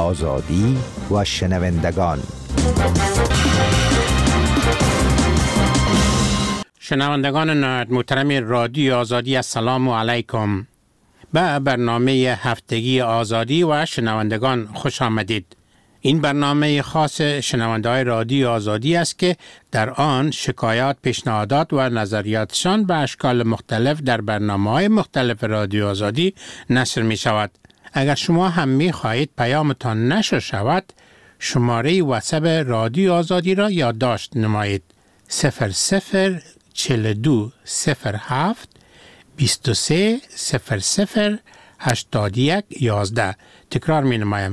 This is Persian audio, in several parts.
آزادی و شنوندگان. شنوندگان نهایت محترم رادیو آزادی، السلام علیکم. به برنامه هفتگی آزادی و شنوندگان خوش آمدید. این برنامه خاص شنونده‌های رادیو آزادی است که در آن شکایات، پیشنهادات و نظریاتشان به اشکال مختلف در برنامه‌های مختلف رادیو آزادی نشر می شود. اگر شما هم می خواهید پیامتان نشر شود، شماره واتساپ رادیو آزادی را یادداشت نمایید: 004207 23 00 81 11. تکرار می نمایم: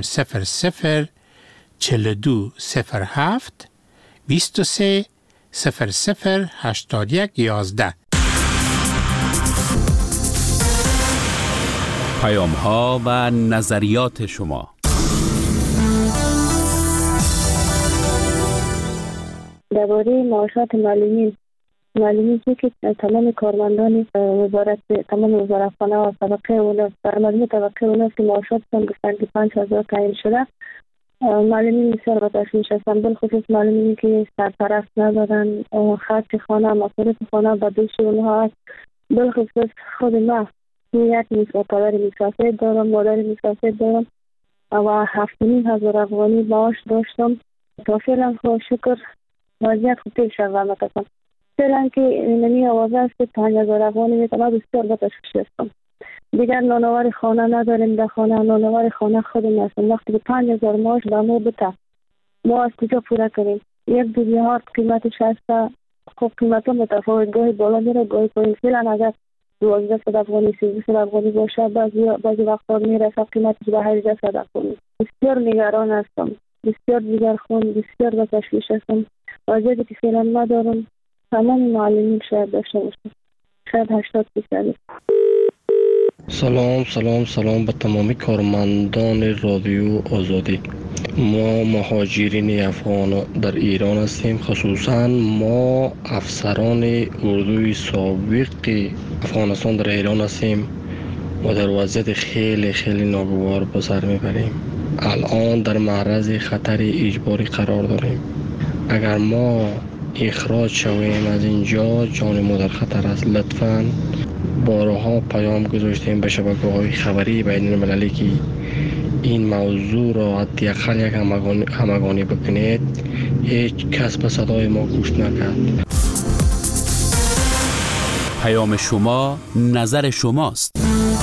004207 23 00 81 11. پیام ها و نظریات شما. درباره معاشات معلمین که تمام کارمندان وزارت، تمام وزارتخانه و طبقه اوناست، مجموع طبقه اوناست که معاشاتشان گفتن که 5000 تعیین شده. معلمین بسیار با تشویش هستند، بالخصوص معلمینی که سرپرست ندارن، خرج خانه، مصارف خانه به دوش اونها است. بالخصوص خود ما یک پدر مسافر دارم، مادر مسافر دارم و 7,500 افغانی معاش داشتم. تا فعلا خدا شکر وضعیت خوب پیش رفت. فعلا که نمی آوازه است که 5,000 افغانی میتونه، بسیار با تشویش هستم. دیگر نانوار خانه نداریم، در خانه نانوار خانه خودم هستم. وقتی که 5,000 معاش به ما بده، ما از کجا پوره کنیم؟ یک دوزی هارد قیمتش هست، خب قیمت ها متفاوت، گاهی بالا میره گاهی پایین. فعلا اگر 1200 افغانی 1300 افغانی باشه، بعضی وقتا میرسه قیمتش به 1800 افغانی. بسیار نگران هستم، بسیار جگرخون، بسیار به تشویش هستم. وضعیتی که فعلا ندارم تمام معلمین شاید داشته باشم، شاید 80%. سلام به تمامی کارمندان رادیو آزادی. ما مهاجرین افغان در ایران هستیم، خصوصا ما افسران اردوی سابق افغانستان در ایران هستیم و در وضعیت خیلی ناگوار به سر میبریم. الان در معرض خطر اجباری قرار داریم. اگر ما اخراج شویم از اینجا، جان ما در خطر است. لطفاً بارها پیام گذاشتیم به شبکه‌های خبری بین المللی که این موضوع را حداقل یک همگانی بکنید. هیچ کس به صدای ما گوش نکرد. پیام شما نظر شماست.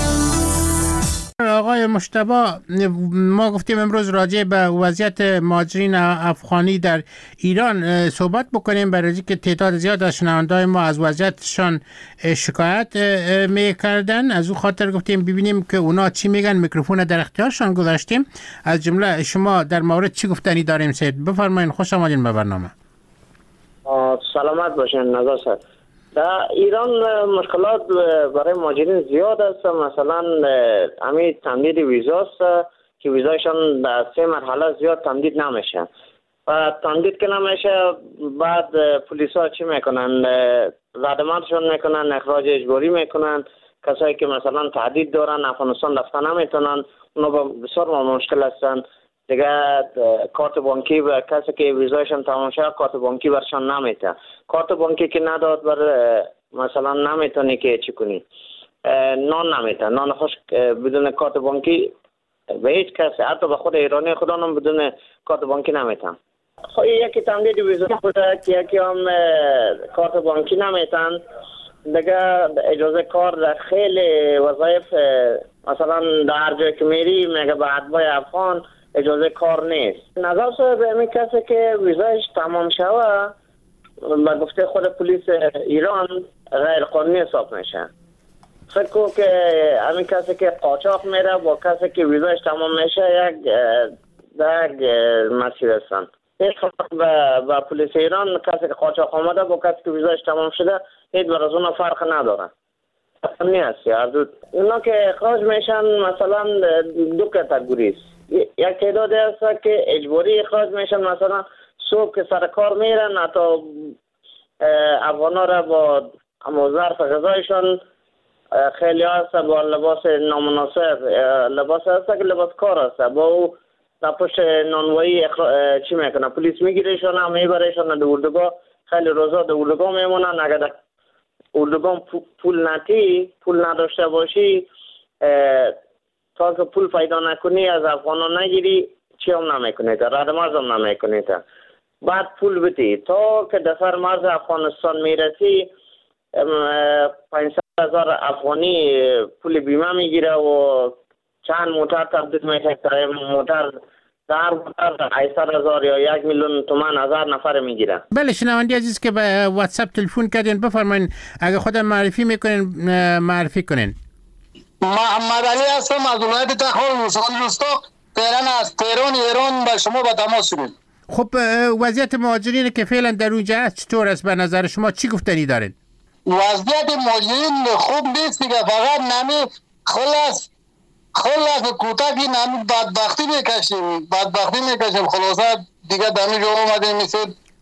آقای مجتبی، ما گفتیم امروز راجع به وضعیت مهاجرین افغانی در ایران صحبت بکنیم، برای اینکه تعداد زیاد از شنونده‌های ما از وضعیتشان شکایت می‌کردن. از اون خاطر گفتیم ببینیم که اونا چی میگن. میکروفون در اختیارشان گذاشتیم. از جمله شما در مورد چی گفتنی داریم؟ سید بفرمایید. خوش آمدین به برنامه. سلامت باشین. نظر سر در ایران مشکلات برای مهاجرین زیاد است. مثلا همین تمدید ویزاست که ویزایشان در 3 مرحله زیاد تمدید نمیشه و تمدید که نمیشه، بعد پلیس ها چی میکنن؟ زدماتشون میکنن، اخراج اجباری میکنن. کسایی که مثلا تهدید دارن افغانستان رفتن نمیتونن، اونا بسیار مشکل هستن دیگه. کارت بانکی به کسی که ویزایشان تمام شد کارت بانکی برشان نمیده. کارت بانکی که نداد بر مثلا نمیتونی که چی کنی؟ نان نمیده. نان خوش بدون کارت بانکی به هیچ کسی، حتی به خود ایرانی خودانم بدون کارت بانکی نمیتن. خب یکی تمدید ویزا بوده که یکی هم کارت بانکی نمیتن دیگه. اجازه کار در خیلی وظایف، مثلا در هر جای که میری میگه به اتباع افغان اجازه کار نیست. نظر سر به همین کسی که ویزایش تمام شوه به گفته خود پلیس ایران غیر قانونی حساب میشه. فکر کنم که همین کسی که قاچاق میره با کسی که ویزایش تمام میشه یک مسیر هستن. هیچ به پلیس ایران کسی که قاچاق آمده با کسی که ویزایش تمام شده هیچ بر از اون فرق نداره. اونا که اخراج میشن مثلا 2 کاتگوری است. یک تعدادی هست که اجباری اخراج میشن، مثلا صبح که سر کار میرن، حتی افغانا را با ظرف غذایشان خیلی هست با لباس نامناسب، لباس هست که لباس کار هست، با او در پشت نانوایی چی میکنه، پلیس میگیرشون هم میبرشون در اردوگاه. خیلی روزا در اردوگاه میمونن. اگر در اردوگاه پول نداشته باشی، تا که پول پیدا نکنی از افغانان نگیری چی هم نمیکنی، رد مرز هم نمیکنی. بعد پول بدی تا که دفر مرز افغانستان میرسی 500,000 افغانی پول بیمه میگیره و چند موتر تبدیل میشه. موتر در موتر 800,000 یا 1,000,000 تومان 1000 نفر میگیره. بله شنونده عزیز که به واتساپ تلفن کردین بفرمایید اگه خودم معرفی میکنین معرفی کنین. محمد علی هستم از ولایت تخار ولسوالی روستا. فعلا از تهران ایران با شما به تماس شدیم. خب وضعیت مهاجرین که فعلا در اونجا هست چطور است به نظر شما؟ چی گفتنی دارین؟ وضعیت مهاجرین خوب نیست دیگه، فقط نمی خلاص کوتاهی نمی بدبختی میکشیم. خلاصه دیگه دمی جو اومدیم مثل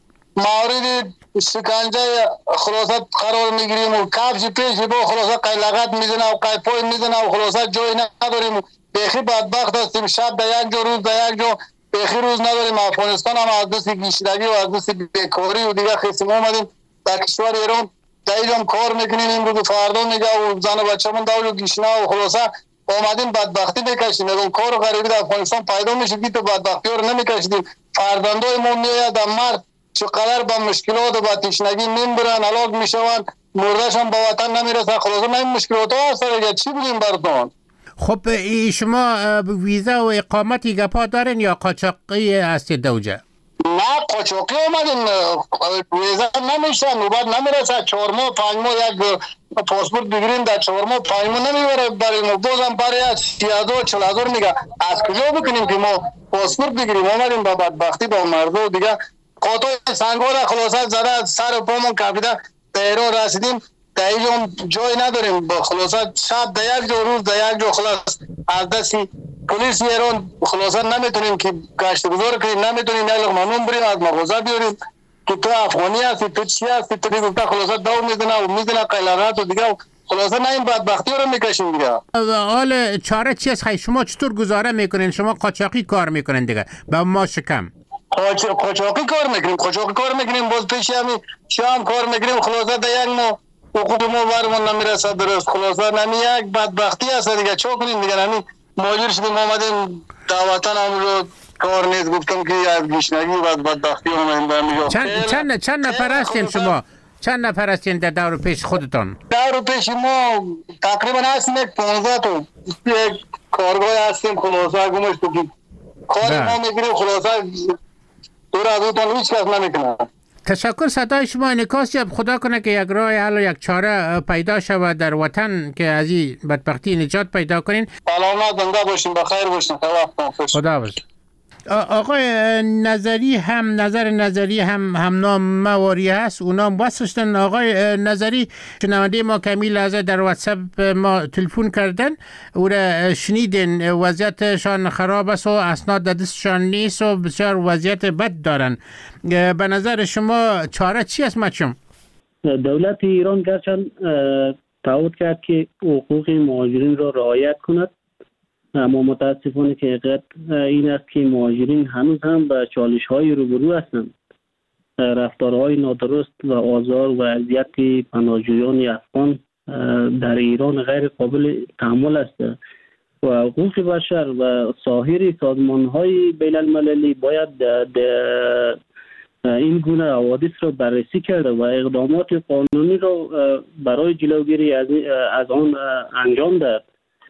مورد شکنجه خلاصه قرار میگیریم و کفش پیش با خلاصه قیلقت میزنه و قیپای میزنه و خلاصه جایی نداریم. بیخی بدبخت هستیم. شب در یک جا روز در یک جا بیخی روز نداریم. افغانستان هم از دست گیشتگی و از دست بیکاری و دیگه خیسیم اومدیم در کشور ایران. در اینجا کار میکنیم امروز فردا میگه و زن و بچه من داول و گیشنه و خلاصه اومدیم بدبختی بکشیم. اون کار غریبی در افغانستان پیدا میشه که تو بدبختی رو نمیکشیدیم. فرزندای ما میاد در مرد چقدر با مشکلات و با تشنگی میمیرن، هلاک میشون، مردهشان به وطن نمیرسن. خلاصه من این مشکلات ها هست دیگه، چی بگیم براتون؟ خب شما ویزا و اقامتی گپا دارین یا قاچاقی هستید دوجه؟ نه قاچاقی اومدیم، ویزا نمیشه، نوبت نمیرسه. 4 ماه 5 ماه یک پاسپورت بگیریم در 4 ماه 5 ماه نمیبره بریم. بازم برای 30,000 40,000 میگه. از کجا بکنیم که ما پاسپورت بگیریم؟ اومدیم با بدبختی با مردم دیگه قاطع سنگار خلاصه زده سر و پامون کپیده ایران رسیدیم. در اینجا جای نداریم. خلاصه شب در یک جا روز در یک جا خلاص از دست پلیس ایران خلاصه نمیتونیم که گشت گذار کنیم، نمیتونیم یک لقمه نون بریم از مغازه بیاریم که تو افغانی هستی تو چی هستی تو دیگه خلاصه دو میزنه و میزنه قیلانات و دیگه خلاصه نه این بدبختی رو میکشیم دیگه. حال چاره چی است؟ شما چطور گزاره میکنین؟ شما قاچاقی کار میکنین دیگه با ما شکم قاچاقی کار میکنیم باز پیش همین شام کار میکنیم. خلاصه در یک ما حقوق ما برمون نمیرسه درست. خلاصه نمی یک بدبختی هست دیگه، چه کنیم دیگه؟ نمی ماجر شدیم آمدیم در وطن هم رو کار نیست. گفتم که از گشنگی و بدبختی اومدیم برمیگا. چند نفر هستین شما؟ چند نفر هستین در دور پیش خودتان؟ دور پیش ما تقریبا هستیم 15 تا یک کارگاه هستیم. خلاصه گمش بگیم کار ما میگیریم. خلاصه دور از اوتان هیچ کس نمیکنه. تشکر. صدای شما انعکاس جب خدا کنه که یک راه حل و یک چاره پیدا شود در وطن که از این بدبختی نجات پیدا کنین. سلامت زنده باشین، بخیر باشین. خدا باشین. آقای نظری هم نظری هم نام مواری هست، اونام واسشتن. آقای نظری شنونده ما کمی لحظه در واتساپ ما تلفن کردن، او را شنیدین وضعیتشان خراب است و اسناد دستشان نیست و بسیار وضعیت بد دارن. به نظر شما چاره چی است مچم؟ دولت ایران گرچند تعهد کرد که حقوق مهاجرین را رعایت کند، اما متاسفانه که حقیقت این است که مهاجرین هنوز هم به چالش‌های روبرو هستند. رفتارهای نادرست و آزار و اذیت پناهجویان افغان در ایران غیر قابل تحمل است و حقوق بشر و سایر سازمان‌های بین‌المللی باید این گونه حوادث را بررسی کرده و اقدامات قانونی را برای جلوگیری از آن انجام دهد.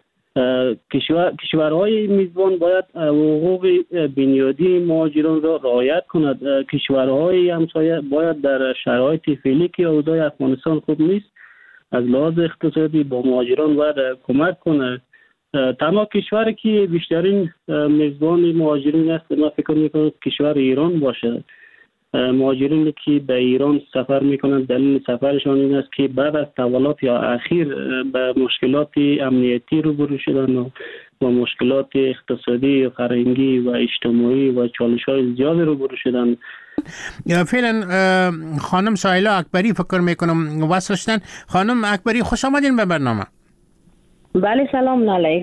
کشورهای میزبان باید حقوق بنیادی مهاجران را رعایت کند. کشورهای همسایه باید در شرایط فعلی که اوضاع افغانستان خوب نیست از لحاظ اقتصادی با مهاجران باید کمک کند. تنها کشوری که بیشترین میزبان مهاجرین است من فکر میکنم کشور ایران باشه. مهاجرینی که به ایران سفر میکنند دلیل سفرشان این است که بعد از تحولات یا اخیر به مشکلات امنیتی روبرو شدن و مشکلات اقتصادی و فرهنگی و اجتماعی و چالش‌های زیاد روبرو شدن. فعلا خانم سایلا اکبری فکر میکنم وصل شدن. خانم اکبری خوش آمدین به برنامه. بله سلام علیکم.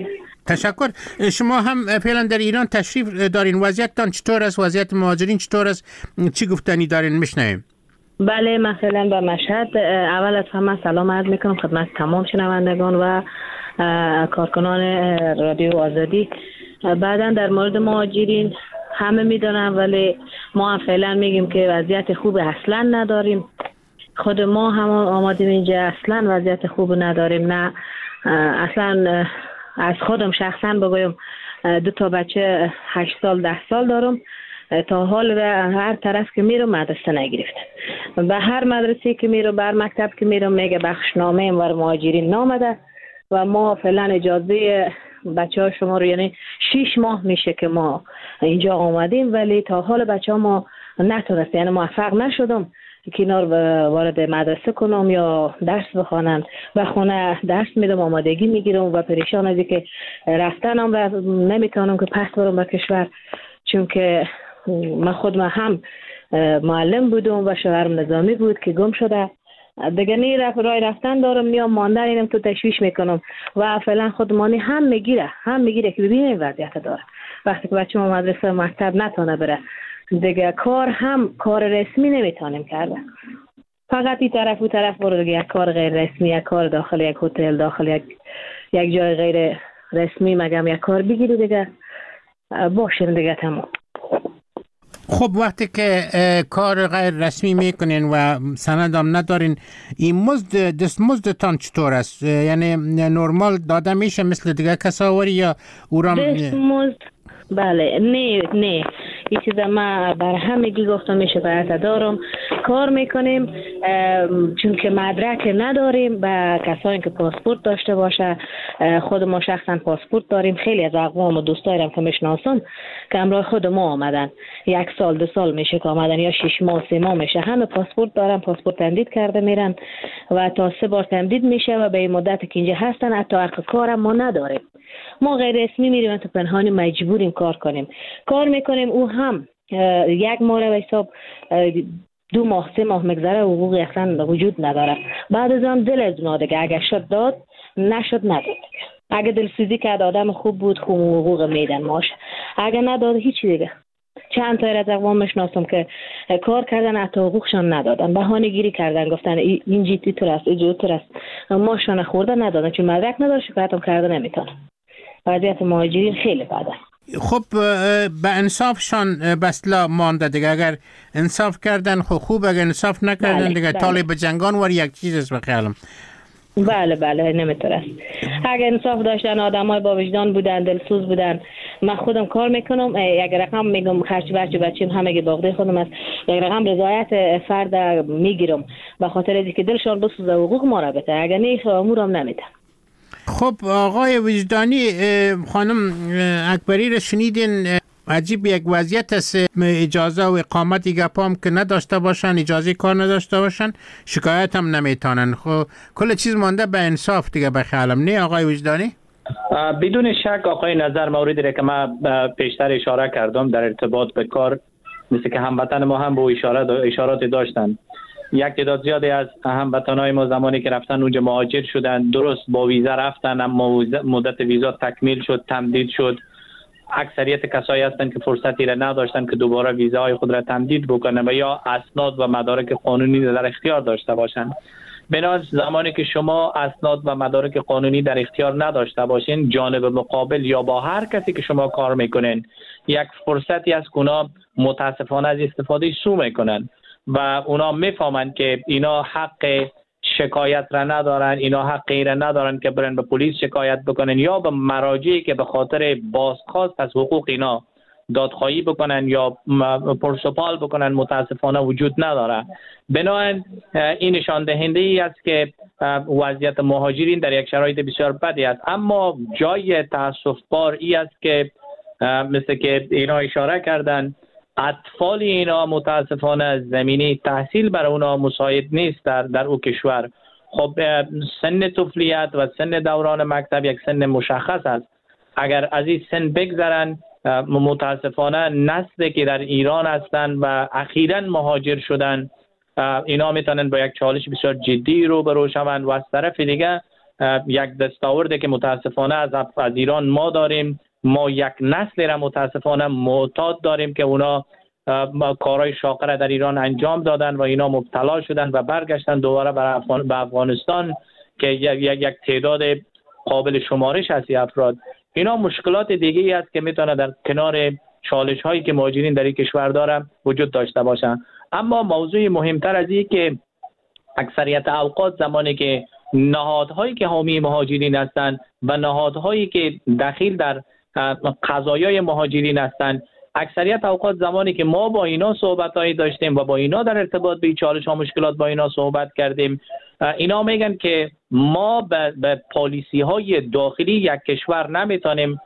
تشکر. شما هم فعلا در ایران تشریف دارین، وضعیتتان چطور است؟ وضعیت مهاجرین چطور است؟ چی گفتنی دارین میشنویم؟ بله، مثلا به مشهد اول از همه سلام عرض میکنم خدمت تمام شنوندگان و کارکنان رادیو آزادی. بعدا در مورد مهاجرین همه میدونن، ولی ما هم فعلا میگیم که وضعیت خوب اصلا نداریم. خود ما هم آمادیم اینجا اصلا وضعیت خوب نداریم. نه اصلا از خودم شخصا بگویم 2 بچه 8 سال 10 سال دارم، تا حال به هر طرف که میرم مدرسه نگرفتم. به هر مدرسه که میرم، به هر مکتب که میرم میگه بخشنامه اینور مهاجرین نامده و ما فعلا اجازه بچه ها شما رو، یعنی 6 ماه میشه که ما اینجا آمدیم، ولی تا حال بچه ها ما نتونست، یعنی موفق نشدم که اینا رو وارد مدرسه کنم یا درس بخوانن. و خونه درس میدم، آمادگی میگیرم و پریشان از که رفتنم نمیتونم که پس برم به کشور، چون که من خود هم معلم بودم و شوهرم نظامی بود که گم شده دیگه. نی راه رفتن دارم، نیام ماندن اینم تو تشویش میکنم و فعلا خودمانی هم میگیره که ببینیم وضعیت داره. وقتی که بچه ما مدرسه مکتب نتونه بره دیگه، کار رسمی نمیتونیم کرده، فقط این طرف و طرف برو دیگه. یک کار غیر رسمی، یک کار داخل یک هتل، داخل یک جای غیر رسمی مگم یک کار بگیری دیگه باشه دیگه تمام. خب وقتی که کار غیر رسمی میکنین و سند هم ندارین، این دستمزدتان چطور است؟ یعنی نرمال داده میشه مثل دیگه کساوری یا اورام؟ دستمزد بله، نه این چیز ما بر همگی گفتم میشه برات دارم، کار میکنیم چون که مدرک نداریم. به کسایی که پاسپورت داشته باشه، خود ما شخصا پاسپورت داریم. خیلی از اقوام و دوستایم که میشناسم که همراه خود ما آمدن، 1 سال 2 سال میشه که آمدن، یا 6 ماه 3 ماه میشه، همه پاسپورت دارن، پاسپورت تمدید کرده میرن و تا 3 بار تمدید میشه و به این مدت که اینجا هستن حتی حق کارم ما نداریم. ما غیر رسمی میریم تو پنهانی، مجبوریم کار میکنیم. او هم 1 ماه به حساب 2 ماه 3 ماه مگذره حقوقی اصلا وجود نداره. بعد از آن دل از اونا دیگه، اگه شد داد، نشد نداد. اگه دلسوزی کرد آدم خوب بود حقوق میدن ماش، اگه نداد هیچی دیگه. چند تا از اقوام میشناسم که کار کردن حتی حقوقشان ندادن، بهانه گیری کردن، گفتن این جیتی تو است، این تو است، ماشون خورده ندادن چون مدرک نداره، شکایت هم کرده نمیتونه. وضعیت مهاجرین خیلی بده. خب به انصافشان بسلا مانده دیگه. اگر انصاف کردن خوب، اگر انصاف نکردن دیگه طالب جنگان ور یک چیز است بخیالم. بله نمیتونه. اگر انصاف داشتن، آدمای با وجدان بودن، دلسوز بودن. من خودم کار میکنم، یک رقم میگم خرج بچه‌م همه باغده خودم است، یک رقم رضایت فرد میگیرم به خاطر اینکه دلشان بسوزه حقوق ما را بده، اگر نه امورم نمیده. خب آقای وجدانی، خانم اکبری رو شنیدین، عجیب یک وضعیت است، اجازه و اقامتی گپام که نداشته باشن، اجازه کار نداشته باشن، شکایت هم نمیتونن. خب کل چیز مانده به انصاف دیگه بخیالم، نه آقای وجدانی؟ بدون شک آقای نظر موردی را که من پیشتر اشاره کردم در ارتباط به کار، مثل که هموطن ما هم به اشارات داشتن. یک تعداد زیادی از هموطنای ما زمانی که رفتن اونجا مهاجر شدن، درست با ویزا رفتن، اما مدت ویزا تکمیل شد، تمدید شد. اکثریت کسایی هستند که فرصتی را نداشتن که دوباره ویزاهای خود را تمدید بکنن و یا اسناد و مدارک قانونی در اختیار داشته باشند. بنابراین زمانی که شما اسناد و مدارک قانونی در اختیار نداشته باشین، جانب مقابل یا با هر کسی که شما کار میکنین یک فرصتی از اونا متاسفانه از استفاده سوء میکنن و اونا میفهمند که اینا حق شکایت را ندارن، اینا حقی را ندارن که برن به پلیس شکایت بکنن یا به مراجعی که به خاطر بازخواست از حقوق اینا دادخواهی بکنن یا پرسپال بکنن، متاسفانه وجود نداره. بنابراین این نشان دهنده ای است که وضعیت مهاجرین در یک شرایط بسیار بدی است. اما جای تاسف بار ای است که مثل که اینا اشاره کردن، اطفال اینا متاسفانه زمینه تحصیل برای اونا مساعد نیست در او کشور. خب سن طفولیت و سن دوران مکتب یک سن مشخص است. اگر از این سن بگذرن، متاسفانه نسلی که در ایران هستند و اخیراً مهاجر شدن، اینا میتونن با یک چالش بسیار جدی روبرو شوند و از طرف دیگه یک دستاورده که متاسفانه از ایران ما داریم. ما یک نسل را متاسفانه معتاد داریم که اونا کارهای شاقه را در ایران انجام دادن و اینا مبتلا شدن و برگشتن دوباره به افغانستان که یک تعداد قابل شمارش هستی افراد. اینا مشکلات دیگه‌ای است که میتونه در کنار چالش هایی که مهاجرین در این کشور دارن وجود داشته باشن. اما موضوع مهمتر از این که اکثریت اوقات زمانی که نهادهایی که حامی مهاجرین هستند و نهادهایی که دخیل در قضایای مهاجرین هستند، اکثریت اوقات زمانی که ما با اینا صحبتایی داشتیم و با اینا در ارتباط به چالش ها مشکلات با اینا صحبت کردیم، اینا میگن که ما به پالیسی های داخلی یک کشور نمیتونیم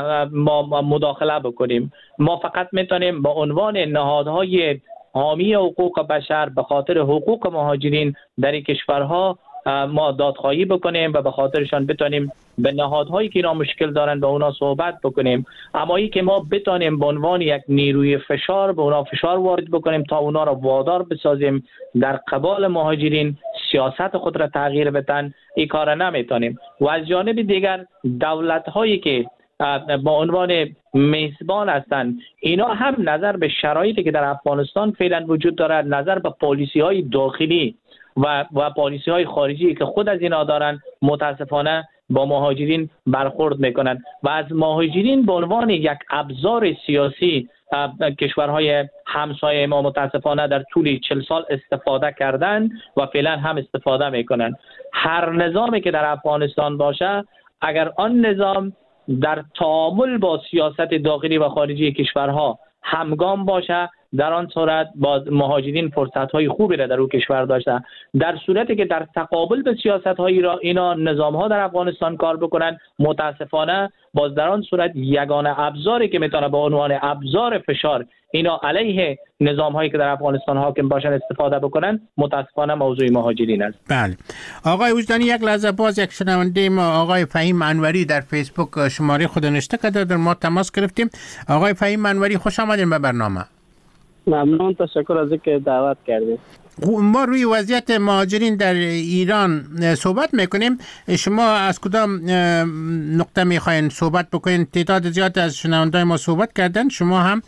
ما مداخله بکنیم. ما فقط میتونیم به عنوان نهادهای حامی حقوق بشر به خاطر حقوق مهاجرین در این کشورها ما دادخواهی بکنیم و به خاطرشان بتونیم به نهادهایی که اینا مشکل دارن به اونا صحبت بکنیم. اما ای که ما بتونیم به عنوان یک نیروی فشار به اونا فشار وارد بکنیم تا اونا را وادار بسازیم در قبال مهاجرین سیاست خود را تغییر بدن، این کار نمیتونیم. و از جانب دیگر دولت‌هایی که با عنوان میزبان هستند، اینا هم نظر به شرایطی که در افغانستان فعلا وجود دارد، نظر به پالیسی‌های داخلی و پالیسی‌های خارجی که خود از اینا دارن، متاسفانه با مهاجرین برخورد میکنن و از مهاجرین به عنوان یک ابزار سیاسی کشورهای همسایه ما متاسفانه در طول 40 سال استفاده کردن و فعلا هم استفاده میکنن. هر نظامی که در افغانستان باشه، اگر آن نظام در تعامل با سیاست داخلی و خارجی کشورها همگام باشه، در آن صورت با مهاجرین فرصت‌های خوبی را در او کشور داشته. در صورتی که در تقابل به سیاست‌های اینا نظام‌ها در افغانستان کار بکنن، متاسفانه باز در آن صورت یگانه ابزاری که میتونه به عنوان ابزار فشار اینا علیه نظام‌هایی که در افغانستان حاکم باشن استفاده بکنن، متاسفانه موضوع مهاجرین است. بله. آقای وجدانی، یک لحظه باز یک شنونده ما آقای فهیم انوری در فیسبوک شماره خود نوشته کرده، در ما تماس گرفتیم. آقای فهیم انوری، خوش آمدین به برنامه. ممنون، تشکر از اینکه دعوت کردید. ما روی وضعیت مهاجرین در ایران صحبت میکنیم. شما از کدام نقطه میخواین صحبت بکنین؟ تعداد زیاد از شنوندگان ما صحبت کردن، شما هم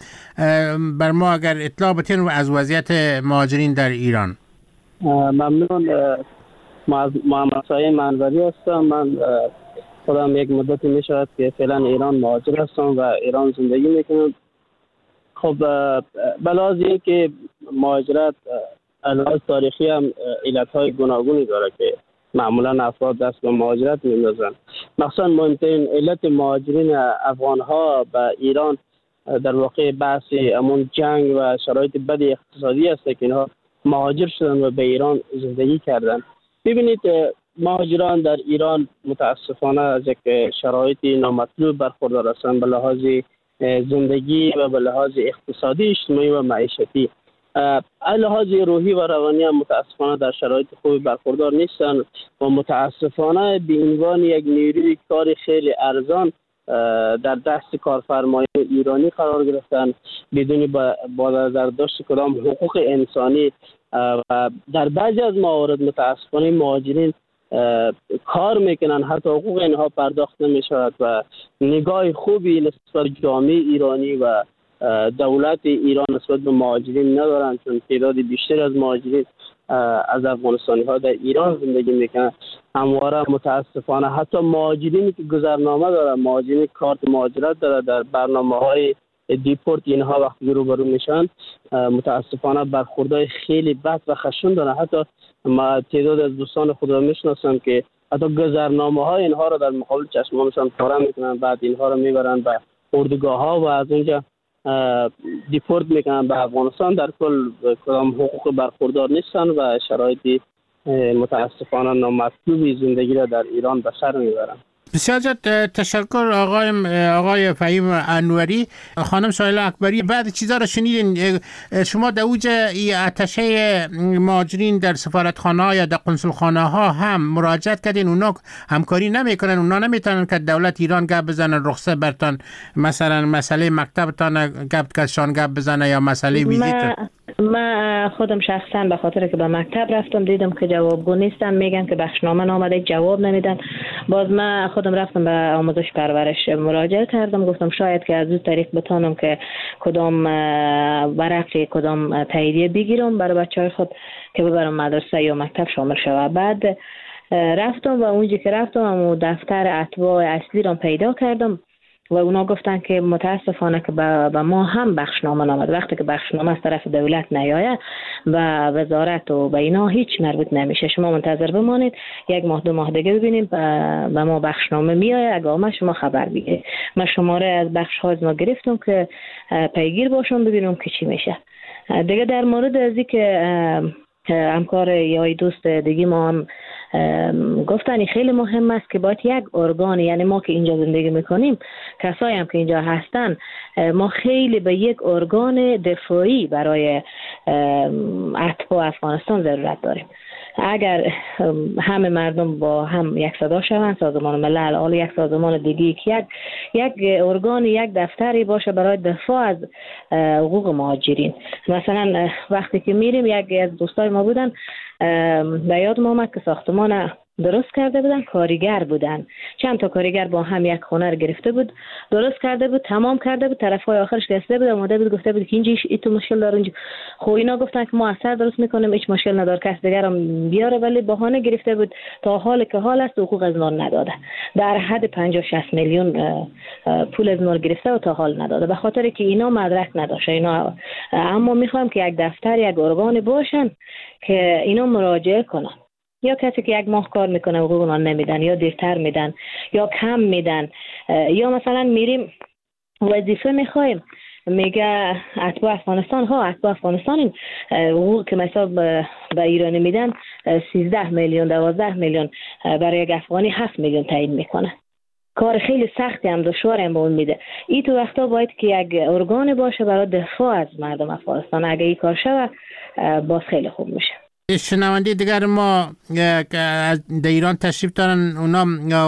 بر ما اگر اطلاع بدین از وضعیت مهاجرین در ایران. ممنون. محمد صاحب منوری هستم. من خودم یک مدتی میشود که فعلا ایران مهاجر هستم و ایران زندگی میکنم. خب بلازی که مهاجرت علاوه تاریخی هم علتهای گوناگونی داره که معمولا افراد دست به مهاجرت میندازن. مخصوصا مهمترین علت مهاجرین افغانها به ایران در واقع بحث امون جنگ و شرایط بد اقتصادی است که اینها مهاجر شدن و به ایران زندگی کردن. ببینید مهاجران در ایران متاسفانه از یک شرایطی نامطلوب برخوردار هستند به لحاظ زندگی و به لحاظ اقتصادی، اجتماعی و معیشتی. لحاظ روحی و روانی هم متاسفانه در شرایط خوبی برخوردار نیستن و متاسفانه به عنوان یک نیروی کار خیلی ارزان در دست کارفرمایان ایرانی قرار گرفتن بدون با نظر داشت کدام حقوق انسانی و در بعضی از موارد متاسفانه مهاجرین کار میکنن حتی حقوق اینها پرداخت نمیشود و نگاه خوبی نسبت جامعه ایرانی و دولت ایران نسبت به مهاجرین ندارن، چون تعداد بیشتر از مهاجرین از افغانستانی ها در ایران زندگی میکنن. همواره متاسفانه حتی مهاجرینی که گذرنامه دارن، مهاجرین کارت مهاجرت داره، در برنامه های دیپورت اینها وقتی روبرو میشن متاسفانه برخوردهای خیلی بد و خشن دارن. حتی ما تعداد از دوستان خود را میشناسم که حتی گذرنامه های اینها را در مقابل چشمانشان پاره میکنن، بعد اینها را میبرن به اردوگاه ها و از اونجا دیپورت میکنن به افغانستان. در کل کدام حقوق برخوردار نیستن و شرایطی متاسفانه نامطلوبی زندگی را در ایران به سر میبرن. بسیار تشکر آقای فهیم انوری. خانم سایله اکبری، بعد چیزا را شنیدین. شما در اوج اتشه مهاجرین در سفارتخانه ها یا در قنصلخانه ها هم مراجعت کردین، اونا همکاری نمیکنن، اونا نمیتونن که دولت ایران گپ بزنن رخصت برتان، مثلا مسئله مکتبتان گپ کشان گپ بزنه یا مسئله ویزیت؟ من خودم شخصا به خاطر که به مکتب رفتم دیدم که جوابگو نیستن، میگن که بخشنامه نامده، جواب نمیدن. باز من خودم رفتم به آموزش پرورش مراجعه کردم، گفتم شاید که از اون طریق بتونم که کدام ورقی کدام تاییدیه بگیرم برای بچه‌های خود که ببرم مدرسه یا مکتب شامل شوه. بعد رفتم و اونجا که رفتم و دفتر اتباع اصلی رو پیدا کردم و اونا گفتن که متاسفانه که به ما هم بخشنامه نامد. وقتی که بخشنامه از طرف دولت نیایه و وزارت و به اینا هیچ مربوط نمیشه، شما منتظر بمانید 1 ماه 2 ماه دیگه ببینیم به ما بخشنامه میایه، اگه آمد شما خبر بگیرید. من شماره از بخش ها از ما گرفتم که پیگیر باشم ببینم که چی میشه دیگه. در مورد از این که همکار یا دوست دیگه ما هم گفتن خیلی مهم است که باید یک ارگان، یعنی ما که اینجا زندگی میکنیم، کسایی هم که اینجا هستن، ما خیلی به یک ارگان دفاعی برای اتباع افغانستان ضرورت داریم. اگر همه مردم با هم یک صدا شوند، سازمان ملل، حالا یک سازمان دیگه که یک ارگان، یک دفتری باشه برای دفاع از حقوق مهاجرین. مثلا وقتی که میریم، یک از دوستای ما بودن به یادم آمد که ساختمان درست کرده بودن، کارگر بودن، چند تا کارگر با هم یک خونه رو گرفته بود، درست کرده بود، تمام کرده بود، طرفای آخرش رسیده بود، اومده بود گفته بود که اینجا تو مشکل داره اینجا. خب اینا گفتن که ما اثر درست میکنیم، هیچ مشکل نداره، کس دیگر هم بیاره، ولی بهانه گرفته بود تا حال که حال است حقوق از ما نداده. در حد 50-60 میلیون پول از ما گرفته و تا حال نداده، به خاطر که اینا مدرک نداشته اینا. اما میخوام که یک دفتر، یک ارگان باشن که اینا مراجعه کنن. یا کسی که 1 ماه کار میکنه حقوق اون نمیدن، یا دیرتر میدن یا کم میدن، یا مثلا میریم وظیفه میخوایم، میگه اتباع افغانستان این حقوق که مثلا به ایرانی میدن 13 میلیون 12 میلیون، برای یک افغانی 7 میلیون تعیین میکنه. کار خیلی سختی هم دشواری هم به اون میده. این تو وقتا باید که یک ارگان باشه برای دفاع از مردم افغانستان. اگه این کار شود باز خیلی خوب میشه. شنونده دیگر ما در ایران تشریف دارن، اونا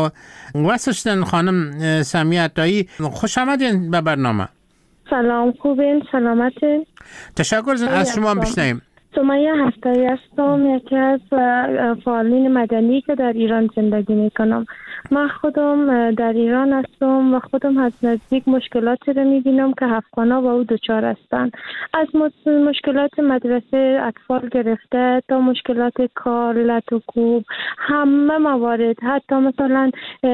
واسشتن خانم سمیه عطایی. خوش آمدین به برنامه. سلام، خوبین؟ سلامتین؟ تشکر از شما بشنویم. سمیه هفتایی هستم، یکی از فعالین مدنی که در ایران زندگی میکنم. من خودم در ایران هستم و خودم از نزدیک مشکلاتی رو میبینم که افغانا با او دچار هستند. از مشکلات مدرسه اطفال گرفته تا مشکلات کار، لط و کوب، همه موارد، حتی مثلا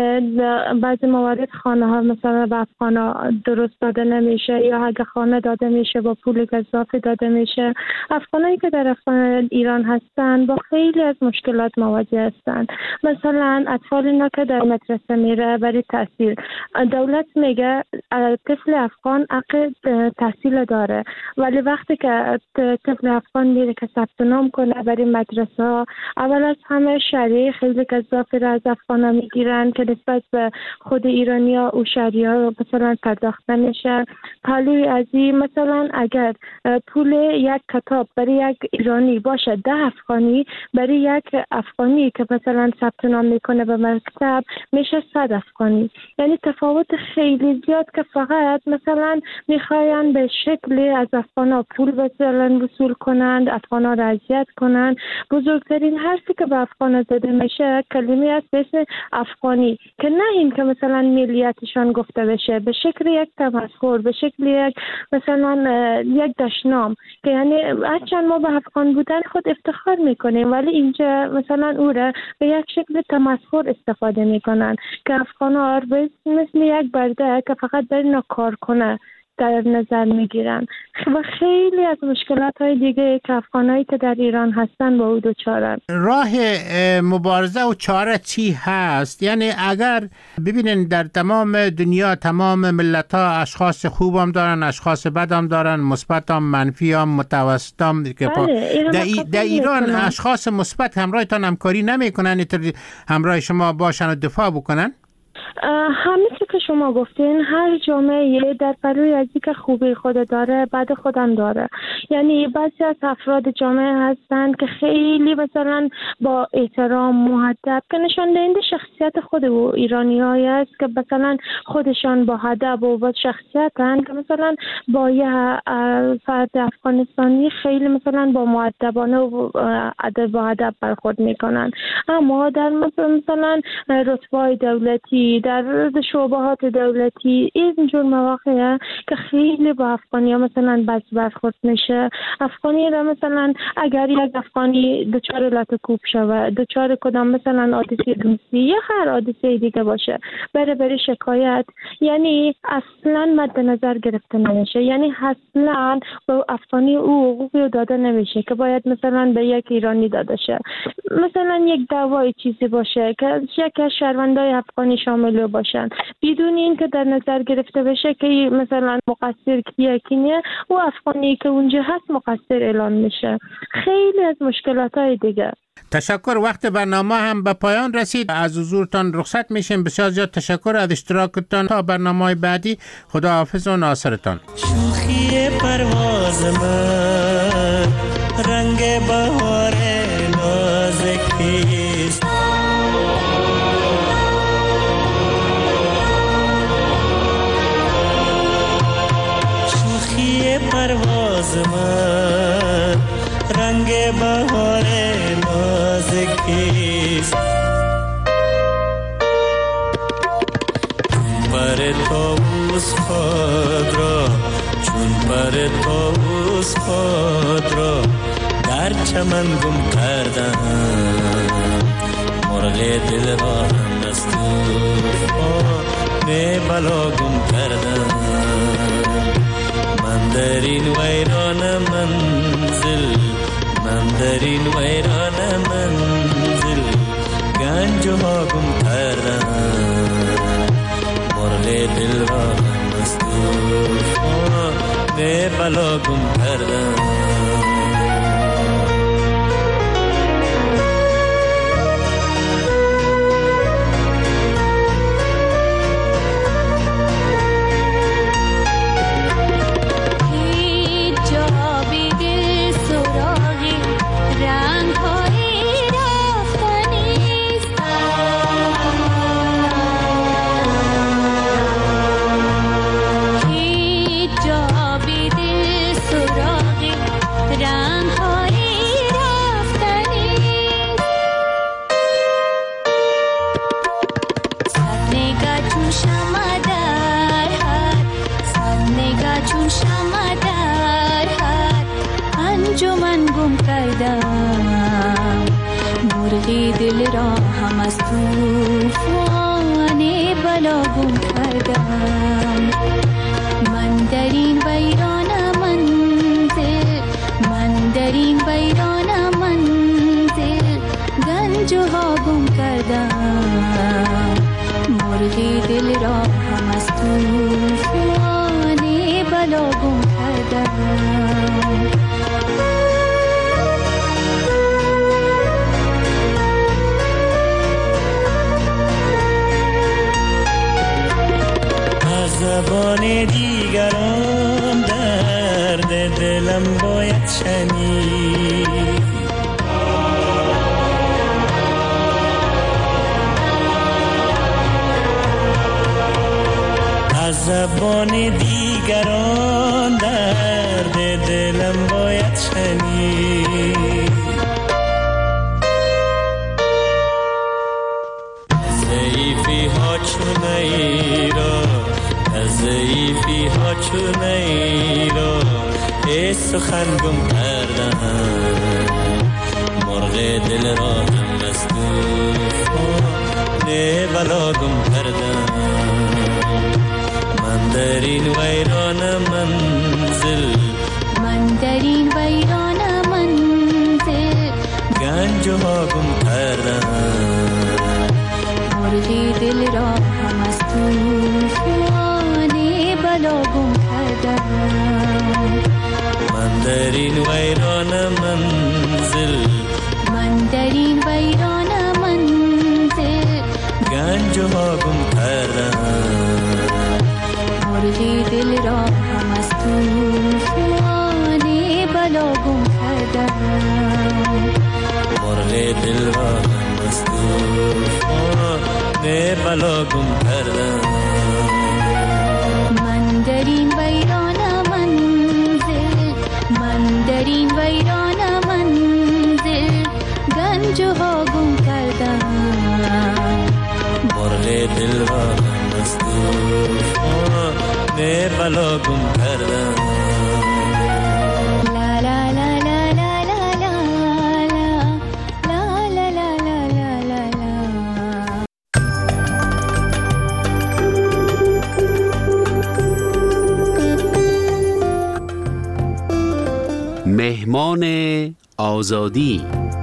بعضی موارد خانه ها مثلا به افغانا درست داده نمیشه، یا اگه خانه داده میشه با پول اضافه داده میشه. افغانایی که در ایران هستند با خیلی از مشکلات مواجه هستند. مثلا اطفال اینا که در مدرسه میره برای تحصیل، دولت میگه طفل افغان حق تحصیل داره، ولی وقتی که طفل افغان میره که ثبت نام کنه برای مدرسه ها، اول از همه شریع خیلی اضافه را از افغانا میگیرن که نسبت به خود ایرانی ها و شریعه مثلا پرداخت نمیشه. پلوی از این مثلا اگر پول یک کتاب برای یک ایرانی باشه 10 افغانی، برای یک افغانی که مثلا ثبت نام میکنه به مکتب میشه 100 افغانی. یعنی تفاوت خیلی زیاد که فقط مثلا میخواین به شکلی از افغانا پول مثلا وصول کنند، افغانا را اذیت کنند. بزرگترین حرفی که به افغانا زده میشه کلمه است به اسم افغانی، که نه این که مثلا ملیتشان گفته بشه، به شکل یک تمسخر، به شکل یک مثلا یک دشنام، که یعنی هرچند ما به افغان بودن خود افتخار میکنیم، ولی اینجا مثلا او را به یک شکل تمسخر استفاده میکنن که افغان‌ها مثل یک برده که فقط برای کار کنه در نظر میگیرن. و خیلی از مشکلات های دیگه که افغانایی که در ایران هستن با او دوچارن. راه مبارزه و چاره چی هست؟ یعنی اگر ببینین در تمام دنیا تمام ملت ها اشخاص خوب هم دارن، اشخاص بد هم دارن، مثبت هم، منفی هم، متوسط هم. در ایران اشخاص مثبت همراهتان همکاری نمی کنن همراه شما باشن و دفاع بکنن؟ همه چی که شما گفتین، هر جامعه در پلوی از که خوبی خود داره بد خودم داره. یعنی بعضی از افراد جامعه هستن که خیلی مثلا با احترام مؤدب که نشان دهنده شخصیت خود و ایرانی‌هایی است که مثلا خودشان با ادب و با شخصیتن، که مثلا با یه فرد افغانستانی خیلی مثلا با مؤدبانه و ادب برخورد میکنن. اما در مثلا رتبه‌های دولتی، در شعبهات دولتی اینجور مواقع که خیلی با افغانی ها مثلا بد برخورد میشه. افغانی را مثلا اگر یک افغانی دچار لاتوکوب شود، دچار کدام مثلا حادثه دوستی یا هر حادثه دیگه باشه، بره شکایت، یعنی اصلا مد نظر گرفته نمیشه. یعنی اصلا به افغانی او حقوقی داده نمیشه که باید مثلا به یک ایرانی داده شه. مثلا یک دعوای چیزی باشه که یک از شهروندای افغانی شامل باشن، بدون این که در نظر گرفته بشه که مثلا مقصر کیه و افغانی که اونجا هست مقصر اعلام میشه. خیلی از مشکلات‌های دیگه. تشکر. وقت برنامه هم به پایان رسید. از حضورتان رخصت میشیم. بسیار زیاد تشکر از اشتراکتان. تا برنامه بعدی، خداحافظ و ناصرتان. شوخی پرواز من رنگ بهار نازکیست، شوخی پرواز من رنگ بهار نازکیست. پر طاووس خود را، چون پر طاووس خود را در چمن گم کردم، مرغ دل را هم از طوفان بلا گم کردم. من در این ویران منزل، من در این ویران منزل گنج ها گم کردم، مرغ دل را هم از طوفان بلا گم کردم. مرغی دل را هم از طوفان بلا گم کردم. من در این ویران منزل، من در این ویران منزل گنج ها گم کردم. مرغی دل را هم از طوفان بلا گم کردم. زبان دیگران درد دلم باید شنید، از زبان دیگران درد دلم باید شنید. ضعیفی ها چون ایران، ضعیفی ها چون ایرا ای سخن گم کردم، مرغ دل را هم از طوفان بلا گم کردم. من در این ویران منزل، من در این ویران منزل گنج ها گم کردم. مرغ دل را هم از طوفان بلا گم کردم. من در این ویران منزل، من در این ویران منزل گنج ها گم کردم. مرغ دل را هم از طوفان بلا گم کردم. مرغ دل را هم از طوفان بلا گم کردم. من در این ویران منزل، من در این ویران منزل گنج ها گم کردم. مرغ دل را هم از طوفان بلا گم کردم. لا لا لا لا لا لا لا لا لا لا لا لا لا. مهمان آزادی.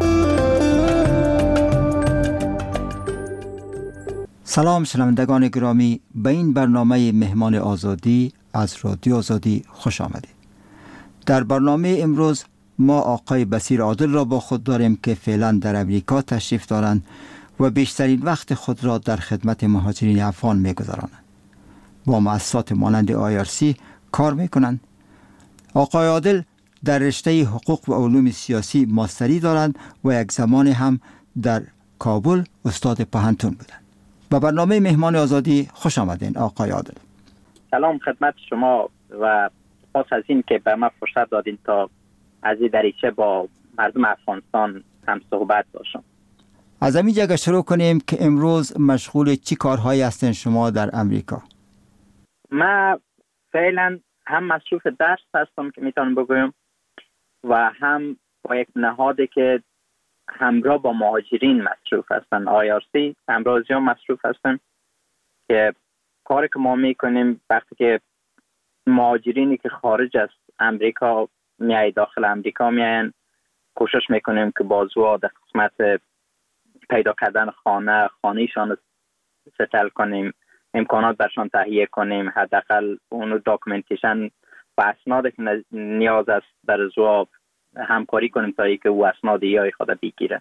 سلام شنوندگان گرامی، به این برنامه مهمان آزادی از رادیو آزادی خوش آمدید. در برنامه امروز ما آقای بصیر عادل را با خود داریم که فعلا در امریکا تشریف دارند و بیشترین وقت خود را در خدمت مهاجرین افغان می‌گذرانند. با مؤسسات مانند IRC کار می‌کنند. آقای عادل در رشته حقوق و علوم سیاسی ماستری دارند و یک زمان هم در کابل استاد پوهنتون بودند. با برنامه مهمان آزادی خوش آمدین آقای عادل. سلام خدمت شما و سپاس از این که به ما فرصت دادین تا از این دریچه با مردم افغانستان هم صحبت باشم. از همین جگه شروع کنیم که امروز مشغول چی کارهایی هستین شما در امریکا؟ من فعلا هم مصروف درس هستم که میتونم بگویم و هم با یک نهادی که همراه با مهاجرین مصروف هستن، IRC همراهی هم مصروف هستن که کاری که ما میکنیم وقتی که مهاجرینی که خارج از امریکا میای داخل امریکا میاین، کوشش میکنیم که بازو در قسمت پیدا کردن خانهشان ستل کنیم، امکانات برشان تهیه کنیم، حداقل اون داکومنتیشن و اسنادی که نیاز است در زواب همکاری کنیم تا اینکه او اسناد یا خود بگیره.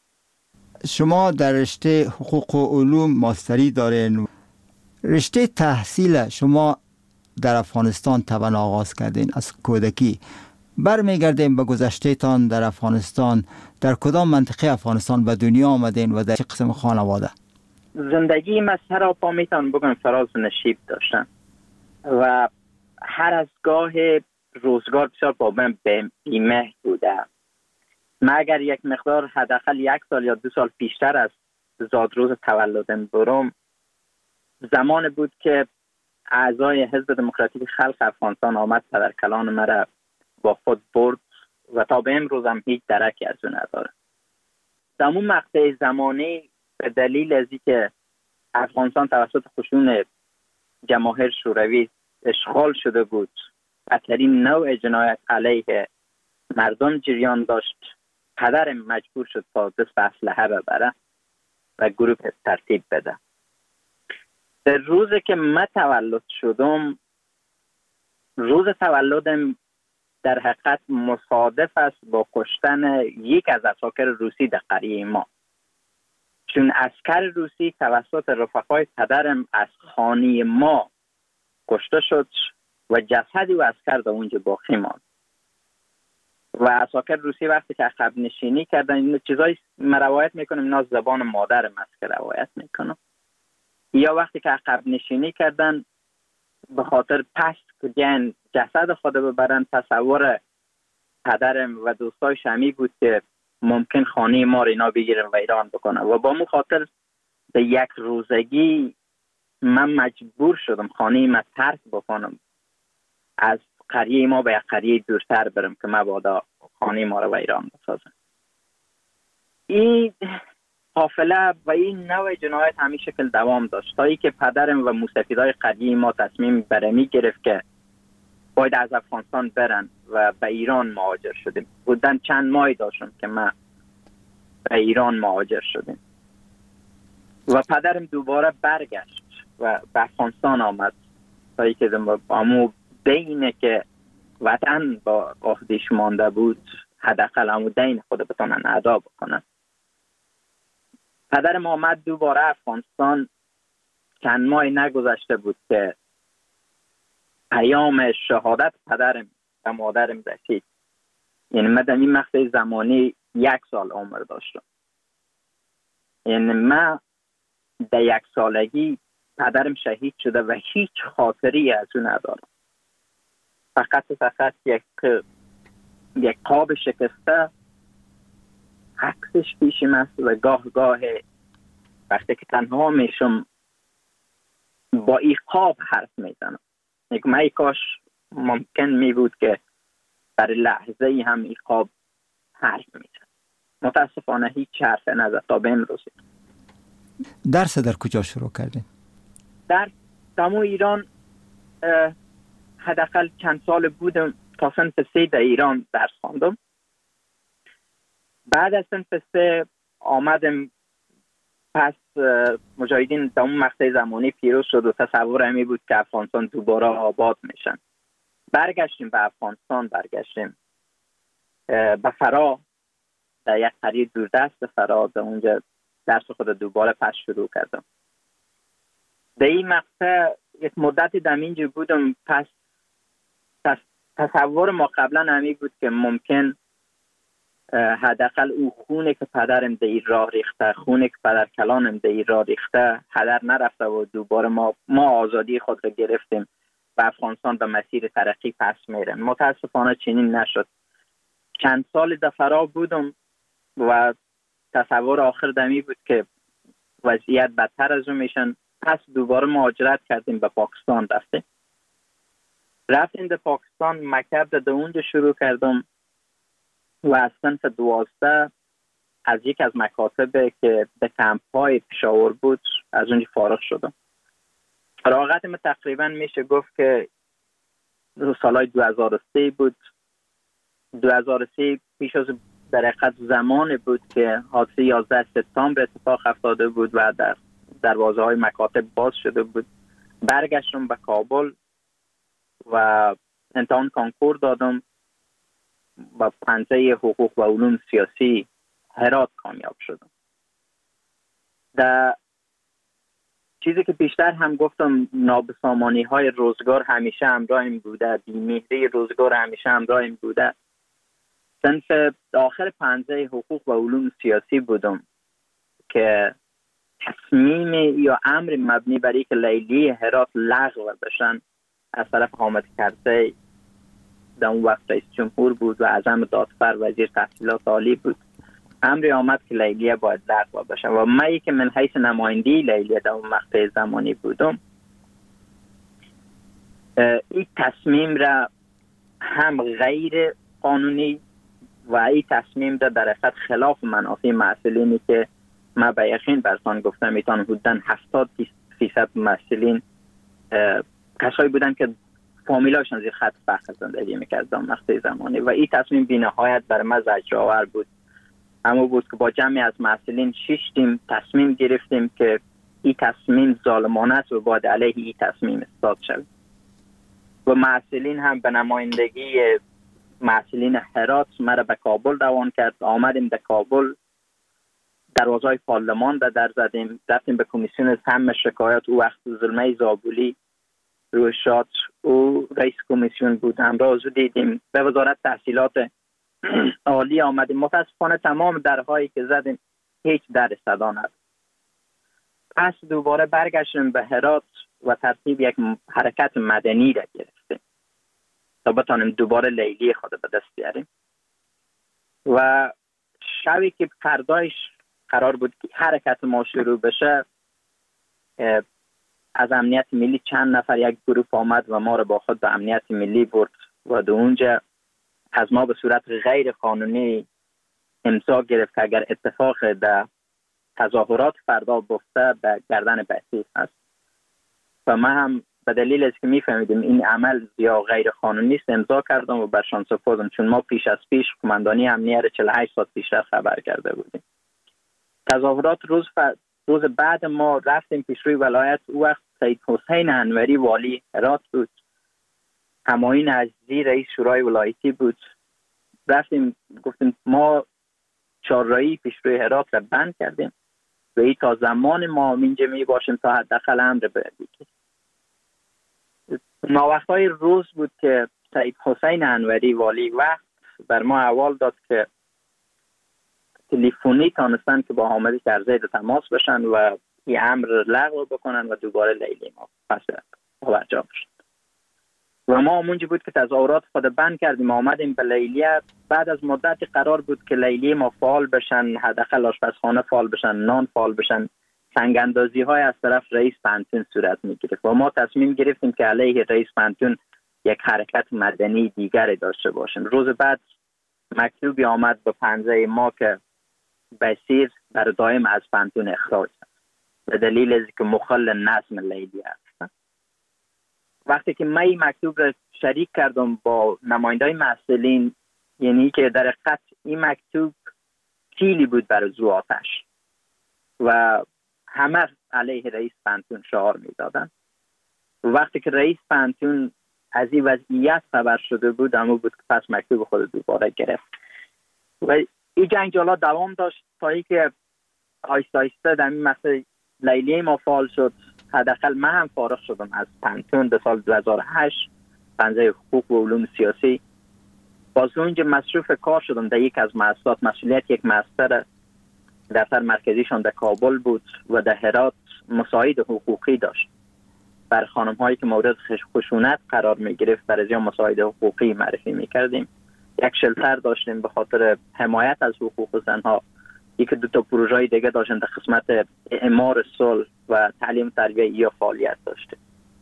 شما در رشته حقوق و علوم ماستری دارین. رشته تحصیل شما در افغانستان طبعا آغاز کردین از کودکی. برمیگردیم به گذشته تان در افغانستان. در کدام منطقه افغانستان به دنیا آمدین و در چه قسم خانواده؟ زندگی من سراپا میتونم بگم فراز و نشیب داشتم و هر از گاه روزگار بسیار با من بیمه بوده. من اگر یک مقدار حداقل 1 سال یا 2 سال پیشتر از زادروز تولدم برم، زمان بود که اعضای حزب دموکراتیک خلق افغانستان آمد پدرکلان مرا با خود برد و تا به امروز هم هیچ درکی از اون نداره. در اون مقطع زمانی به دلیل از اینکه افغانستان توسط خشون جماهیر شوروی اشغال شده بود، بدترین نوع جنایت علیه مردم جریان داشت، پدرم مجبور شد تا دست به اسلحه ببره و گروه ترتیب بده. در روزی که من تولد شدم، روز تولدم در حقیقت مصادف است با کشتن یک از عساکر روسی در قریه ما، چون عسکر روسی توسط رفقای پدرم از خانه ما کشته شد و جسد و عسکر در اونجا باقی ماند و عساکر روسی وقتی که عقب نشینی کردن، این چیزایی من روایت میکنم، اینا زبان مادرم است که روایت میکنم، یا وقتی که عقب نشینی کردن به خاطر پس که جسد خود ببرن، تصور پدرم و دوستای شمی بود که ممکن خانه ما رو اینا بگیرن و ایران بکنن و با مو خاطر به یک روزگی من مجبور شدم خانه ما ترک بکنم، از قریه ما به یک قریه دورتر برم که مبادا خانه ما رو و ایران بسازم. این قافله و این نوع جنایت همین شکل دوام داشت تا ای که پدرم و موسفیدای قریه ما تصمیم برمی گرفت که باید از افغانستان برن و به ایران مهاجر شدیم. بودن چند ماهی داشتم که من به ایران مهاجر شدیم و پدرم دوباره برگشت و به افغانستان آمد تا ای که امو دینه که وطن با عهده‌اش مانده بود، حداقل امو دین خود بتونن ادا بکنن. پدرم آمد دوباره افغانستان. چند ماه نگذشته بود که پیام شهادت پدرم و مادرم رسید. یعنی من در این مقطع زمانی 1 سال عمر داشتم. یعنی من در 1 سالگی پدرم شهید شده و هیچ خاطری از اون ندارم. فقط یک قاب شکسته عکسش پیشم است و گاه وقتی که تنها میشم با این قاب حرف میزنم. من کاش ممکن می بود که در لحظه ای هم این قاب حرف میزن. متاسفانه هیچ حرف نزد تا به امروز. درس در کجا شروع کردین؟ در تمام ایران حداقل چند سال بودم. تا صنف 3 در ایران درس خواندم. بعد از صنف 3 آمدم پس مجاهدین در اون مقطع زمانی پیروز شد و تصور همی بود که افغانستان دوباره آباد میشن. برگشتیم به افغانستان، برگشتیم به فرا، در یک قریه دوردست فرا، در اونجا درس خود دوباره پس شروع کردم. در این مقطع یک مدتی در اینجا بودم. پس تصور ما قبلا همی بود که ممکن حداقل او خونه که پدرم در این راه ریخته، خونه که پدر کلانم در این راه ریخته هدر نرفته و دوباره ما آزادی خود را گرفتیم و افغانستان به مسیر ترقی پس میره. متاسفانه چنین نشد. چند سال در فرا بودم و تصور آخر دمی بود که وضعیت بدتر از اون میشن. پس دوباره مهاجرت کردیم به پاکستان رفتیم به پاکستان. مکتب در اونجا شروع کردم و از صنف 12 از یک از مکاتب که به کمپ‌های پشاور بود از اونجا فارغ شدم. فراغت من تقریبا میشه گفت که سالهای 2003 بود. 2003 پیش از در حقیقت زمان بود که حادثه 11 سپتامبر اتفاق افتاده بود و در دروازه‌های مکاتب باز شده بود. برگشتم به کابل و امتحان کانکور دادم و پنجه حقوق و علوم سیاسی هرات کامیاب شدم. در چیزی که بیشتر هم گفتم، نابسامانی های روزگار همیشه همراهم بوده، بی‌مهری روزگار همیشه همراهم بوده. صنف آخر پنجه حقوق و علوم سیاسی بودم که تصمیم یا امر مبنی بر اینکه لیلیه هرات لغو بشن از طرف حامد کرزی در اون وقت رئیس جمهور بود و اعظم دادفر وزیر تحصیلات عالی بود، امری آمد که لیلیه باید لغو بشه و من که من حیث نمایندی لیلیه در اون مقطع زمانی بودم، این تصمیم را هم غیر قانونی و این تصمیم را در حقیقت خلاف منافع مسئولینی که من به یقین برسان گفتم میتون حدوداً 70% مسئولین کسایی بودن که فامیلاشون زیر خط فقر زندگی میکرد در مقطع زمانی و این تصمیم بی‌نهایت بر من زجرآور بود. اما بود که با جمعی از مسئولین 6 تیم تصمیم گرفتیم که این تصمیم ظالمانه است و باید علیه این تصمیم اصلاح شود و مسئولین هم به نمایندگی مسئولین هرات مرا به کابل روان کرد. آمدیم در کابل، دروازه‌های پارلمان در زدیم، رفتیم به کمیسیون سم شکایات. او وقت ظلمه زابولی روی شاد او رئیس کمیسیون بود، همراه دیدیم. به وزارت تحصیلات عالی آمدیم. متاسفانه تمام درهایی که زدیم هیچ در صدا نداد. پس دوباره برگشتیم به هرات و ترتیب یک حرکت مدنی را گرفتیم تا بتانیم دوباره لیلی خود به دست بیاریم. و شبی که فردایش قرار بود که حرکت ما شروع بشه، از امنیت ملی چند نفر یک گروه آمد و ما را با خود به امنیت ملی برد و در اونجا از ما به صورت غیر قانونی امضا گرفت که اگر اتفاق در تظاهرات فردا بفته به گردن بسیج است. و من هم به دلیل از که میفهمیدیم این عمل یا غیر قانونی است امضا کردم و برشان سپردم، چون ما پیش از پیش قماندانی امنیت 48 ساعت پیشتر خبر کرده بودیم. تظاهرات روز بعد ما رفتیم پیشروی ولایت. او وقت سید حسین انوری والی هرات بود، همایون عزیزی رئیس شورای ولایتی بود. رفتیم گفتیم ما چهارراهی پیشروی هرات را بند کردیم و این تا زمان ما اینجا می باشیم تا حداقل امر بگیریم. وقتای روز بود که سید حسین انوری والی وقت بر ما احوال داد که تلفنی تانستن که با حامد کرزی تماس بشن و این امر لغو بکنن و دوباره لیلی ما پس برجا بشن. و ما اونجا بود که تظاهرات خود بند کردیم، آمدیم به لیلیه. بعد از مدت قرار بود که لیلی ما فعال بشن، حداقل آشپزخانه فعال بشن، نان فعال بشن. سنگ اندازی های از طرف رئیس پانتون صورت می گرفت و ما تصمیم گرفتیم که علیه رئیس پانتون یک حرکت مدنی دیگری داشته باشیم. روز بعد مکتوبی آمد به پنجه ما که بصیر برای دائم از پانتون اخراج است به دلیل از که مخل نظم لیلی است. وقتی که من این مکتوب را شریک کردم با نمایندای مسئولین، یعنی که در حقیقت این مکتوب کیلی بود برای زو آتش و همه علیه رئیس پانتون شعار می دادن. وقتی که رئیس پانتون از این وضعیت خبر شده بود، اما بود که پس مکتوب خود دوباره گرفت و این جنجالا دوام داشت تا اینکه آیسته آیسته در این مسئله لیلی ما فعال شد. حداقل من هم فارغ شدم از پانتون در سال 2008 پنجه حقوق و علوم سیاسی. باز اونجا مصروف کار شدم در یک از مؤسسات. مسئولیت یک مؤسسه دفتر مرکزیشان در کابل بود و در هرات مساعد حقوقی داشت بر خانم هایی که مورد خشونت قرار می گرفت. برای از مساعد حقوقی معرفی می کردیم. یک شلتر داشتیم به خاطر حمایت از حقوق زنها. یکی دو تا پروژه دیگه داشتیم در قسمت اعمار صلح و تعلیم تربیه یا فعالیت داشتیم.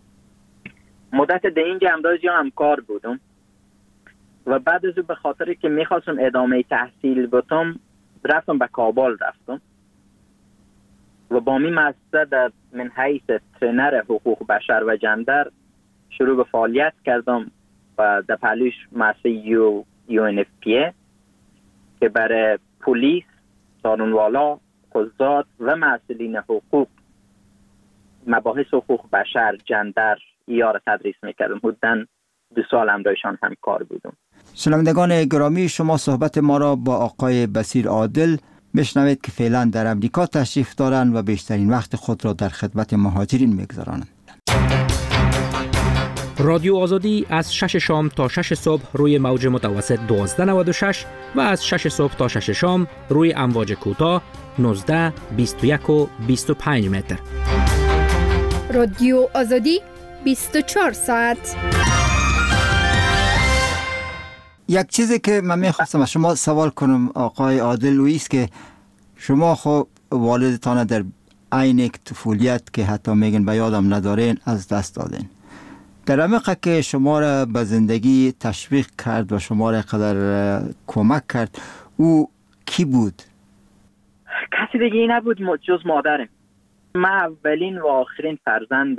مدت در اینجا امروز یا همکار بودم و بعد از او به خاطر که میخواستم ادامه تحصیل بتم رفتم به کابل رفتم و با می مؤسسه در من حیث ترینر حقوق بشر و جندر شروع به فعالیت کردم و در پهلوش مؤسسه UNFPA که برای پلیس، سارونوالا، قضات و مسئولین حقوق مباحث حقوق بشر، جندر را تدریس میکردم. حدوداً 2 سال همراهشان همکار بودم. شنوندگان گرامی، شما صحبت ما را با آقای بصیر عادل بشنوید که فعلا در امریکا تشریف دارند و بیشترین وقت خود را در خدمت مهاجرین میگذرانند. رادیو آزادی از 6 شام تا 6 صبح روی موج متوسط 1296 و از 6 صبح تا 6 شام روی امواج کوتاه 19، 21 و 25 متر. رادیو آزادی 24 ساعت. یک چیزی که من میخواستم از شما سوال کنم آقای عادل است که شما خب والدتان در عین طفولیت که حتی میگن به یادم ندارین از دست دادین. در عمق که شما را به زندگی تشویق کرد و شما را قدر کمک کرد، او کی بود؟ کسی دیگه نبود جز مادرم. من اولین و آخرین فرزند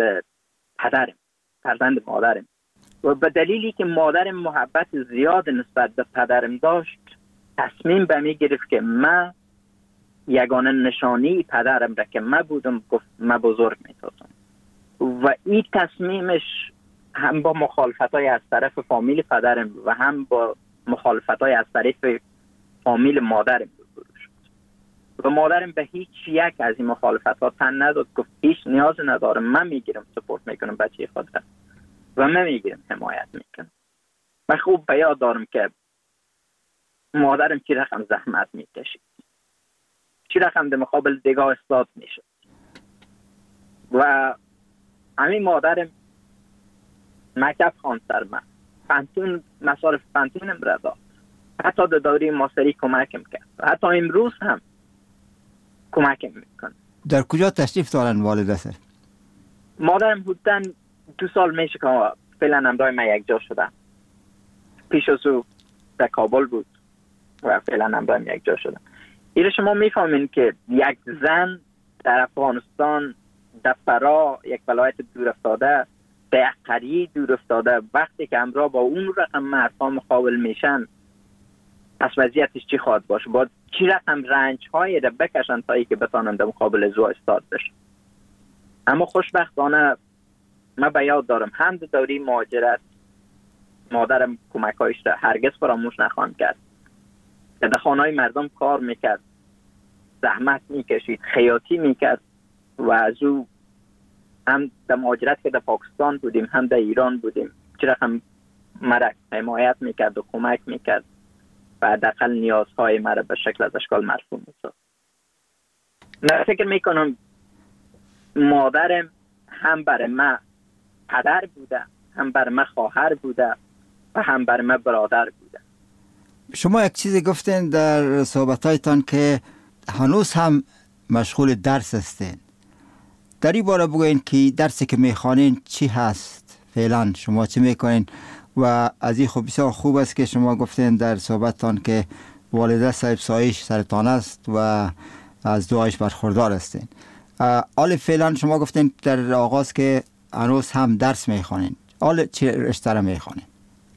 مادرم و به دلیلی که مادرم محبت زیاد نسبت به پدرم داشت تصمیم به می گرفت که من یگانه نشانی پدرم را که من بودم گفت من بزرگ می سازم و این تصمیمش هم با مخالفتای از طرف فامیل پدرم و هم با مخالفتای از طرف فامیل مادرم روبرو شد و مادرم به هیچ یک از این مخالفتات تن نداد. گفت هیچ نیاز ندارم، من میگیرم سپورت میکنم بچه خودم و من میگیرم حمایت میکنم. من خوب به یاد دارم که مادرم چی رقم زحمت میکشید، چی رقم در مقابل دیگاه استاد میشد و همین مادرم مکتب خواند سر من، پانتون مصارف پانتونم را داد، حتی در دوره ماستری کمکم کرد، حتی امروز هم کمکم میکنه. در کجا تشریف دارن والدت؟ مادرم حدوداً 2 سال میشه که فعلا همراه من یک جا شدم. پیش از او در کابل بود و فعلا همراه من یک جا شدم. ایره شما میفهمین که یک زن در افغانستان، در فرا، یک ولایت دور افتاده، در یک قریه دور افتاده، وقتی که همراه با اون رقم مردها مقابل میشن از وضعیتش چی خواهد باشه؟ باید چی رقم رنج هایی را بکشن تا ای که بتانند در مقابل زو استاد بشن. اما خوشبختانه من به یاد دارم هم در دوره مهاجرت مادرم کمک هایش را هرگز فراموش نخواهد کرد که در خانه های مردم کار میکرد، زحمت میکشید، خیاطی میکرد و از او هم در مهاجرت که در پاکستان بودیم هم در ایران بودیم، چه رقم مرا حمایت میکرد و کمک میکرد و حداقل نیازهای مرا به شکل از اشکال مرفوع میساخت. من فکر میکنم مادرم هم برای من پدر بوده، هم برای من خواهر بوده و هم برای من برادر بوده. شما یک چیزی گفتین در صحبتایتان که هنوز هم مشغول درس هستین. در این باره بگوین که درسی که میخوانین چی هست؟ فعلا شما چی میکنین؟ و از این خوب بسیار خوب است که شما گفتین در صحبتتان که والده صاحب سایش سرطان است و از دعایش برخوردار هستین. حال فعلا شما گفتین در آغاز که هنوز هم درس میخوانین. حال چه رشته را میخوانین؟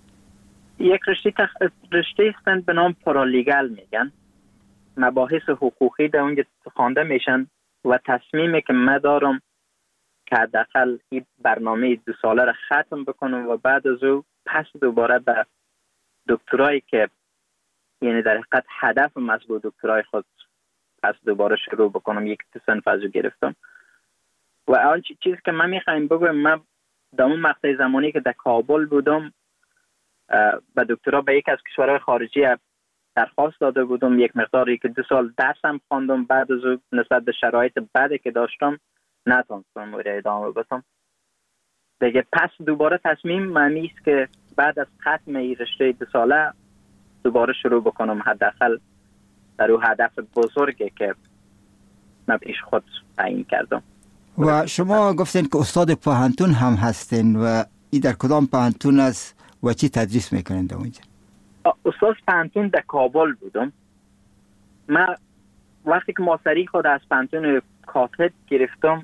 یک رشته هستند به نام پارالیگل میگن. مباحث حقوقی در اونجا خوانده میشن و تصمیمی که من دارم که حداقل این برنامه 2 ساله را ختم بکنم و بعد از او پس دوباره به دکترایی که یعنی در حقیقت هدفم از با دکترای خود پس دوباره شروع بکنم. یک صنف از او گرفتم و آن چیزی که من میخوایم بگویم، من در اون مقطع زمانی که در کابل بودم به دکترا به یک از کشورهای خارجی درخواست داده بودم، یک مقداری که 2 سال درسم خواندم. بعد از او نسبت به شرایط بعدی که داشتم نتونستم ادامه بدم دیگه. پس دوباره تصمیم من است که بعد از ختم این رشته 2 ساله دوباره شروع بکنم، حداقل در اون هدف بزرگی که من پیش خود تعیین کردم. و شما گفتین که استاد پوهنتون هم هستین و این در کدام پوهنتون است و چی تدریس میکنین در اونجا؟ استاد پوهنتون در کابل بودم. من وقتی که ماستری خود از پوهنتون کاتد گرفتم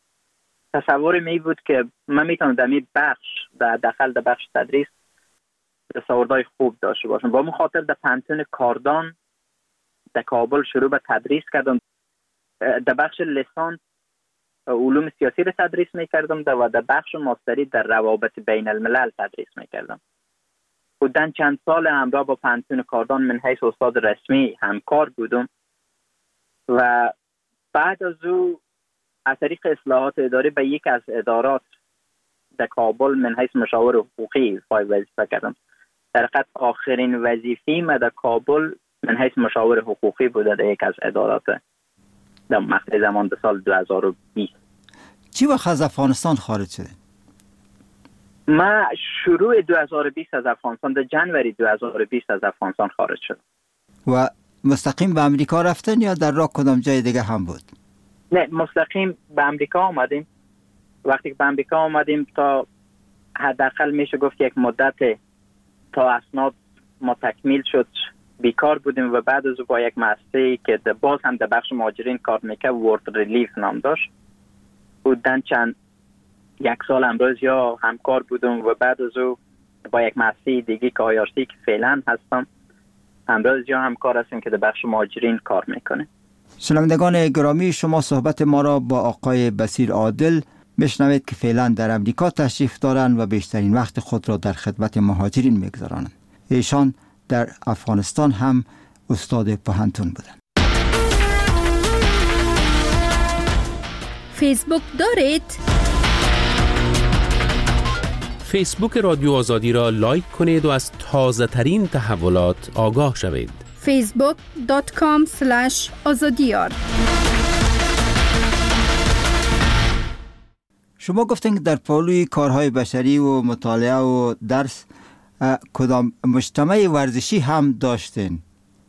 تصور می بود که من میتونم در این بخش در داخل در بخش تدریس دستاوردهای خوب داشته باشم. با مخاطر در پوهنتون کاردان در کابل شروع به تدریس کردم. در بخش لیسانس علوم سیاسی را تدریس میکردم و در بخش ماستری در روابط بین الملل تدریس میکردم. بودن چند سال همراه با پوهنتون کاردان من حیث استاد رسمی همکار بودم و بعد از او از طریق اصلاحات اداری به یک از ادارات در کابل من حیث مشاور حقوقی وظیفه کردم. در حقیقت آخرین وظیفه‌ای من در کابل من حیث مشاور حقوقی بوده در یک از ادارات در مقطع زمان در سال 2020. چی وقت از افغانستان خارج شده؟ من شروع 2020 از افغانستان، در جنوری 2020 از افغانستان خارج شد. و مستقیم به امریکا رفتن یا در راه کدام جای دیگه هم بود؟ نه، مستقیم به امریکا آمدیم. وقتی که به امریکا آمدیم تا حداقل میشه گفت یک مدت تا اسناد ما تکمیل شد بیکار بودیم و بعد از با یک مؤسسه‌ای که باز هم در بخش مهاجرین کار میکرد، ورد ریلیف نام داشت، بودن چند 1 سال امروز یا همکار بودم و بعد از او با یک مؤسسه دیگه که آیارسی که فعلا هستم امروز یا همکار هستیم که در بخش مهاجرین کار میکنه. شنوندگان گرامی، شما صحبت ما را با آقای بصیر عادل میشنوید که فعلا در امریکا تشریف دارند و بیشترین وقت خود را در خدمت مهاجرین میگذرانند. ایشان در افغانستان هم استاد پوهنتون بودند. فیسبوک دارید؟ فیسبوک رادیو آزادی را لایک کنید و از تازه ترین تحولات آگاه شوید. facebook.com/azadiyar. شما گفتین که در پالوی کارهای بشری و مطالعه و درس کدام مجتمع ورزشی هم داشتین؟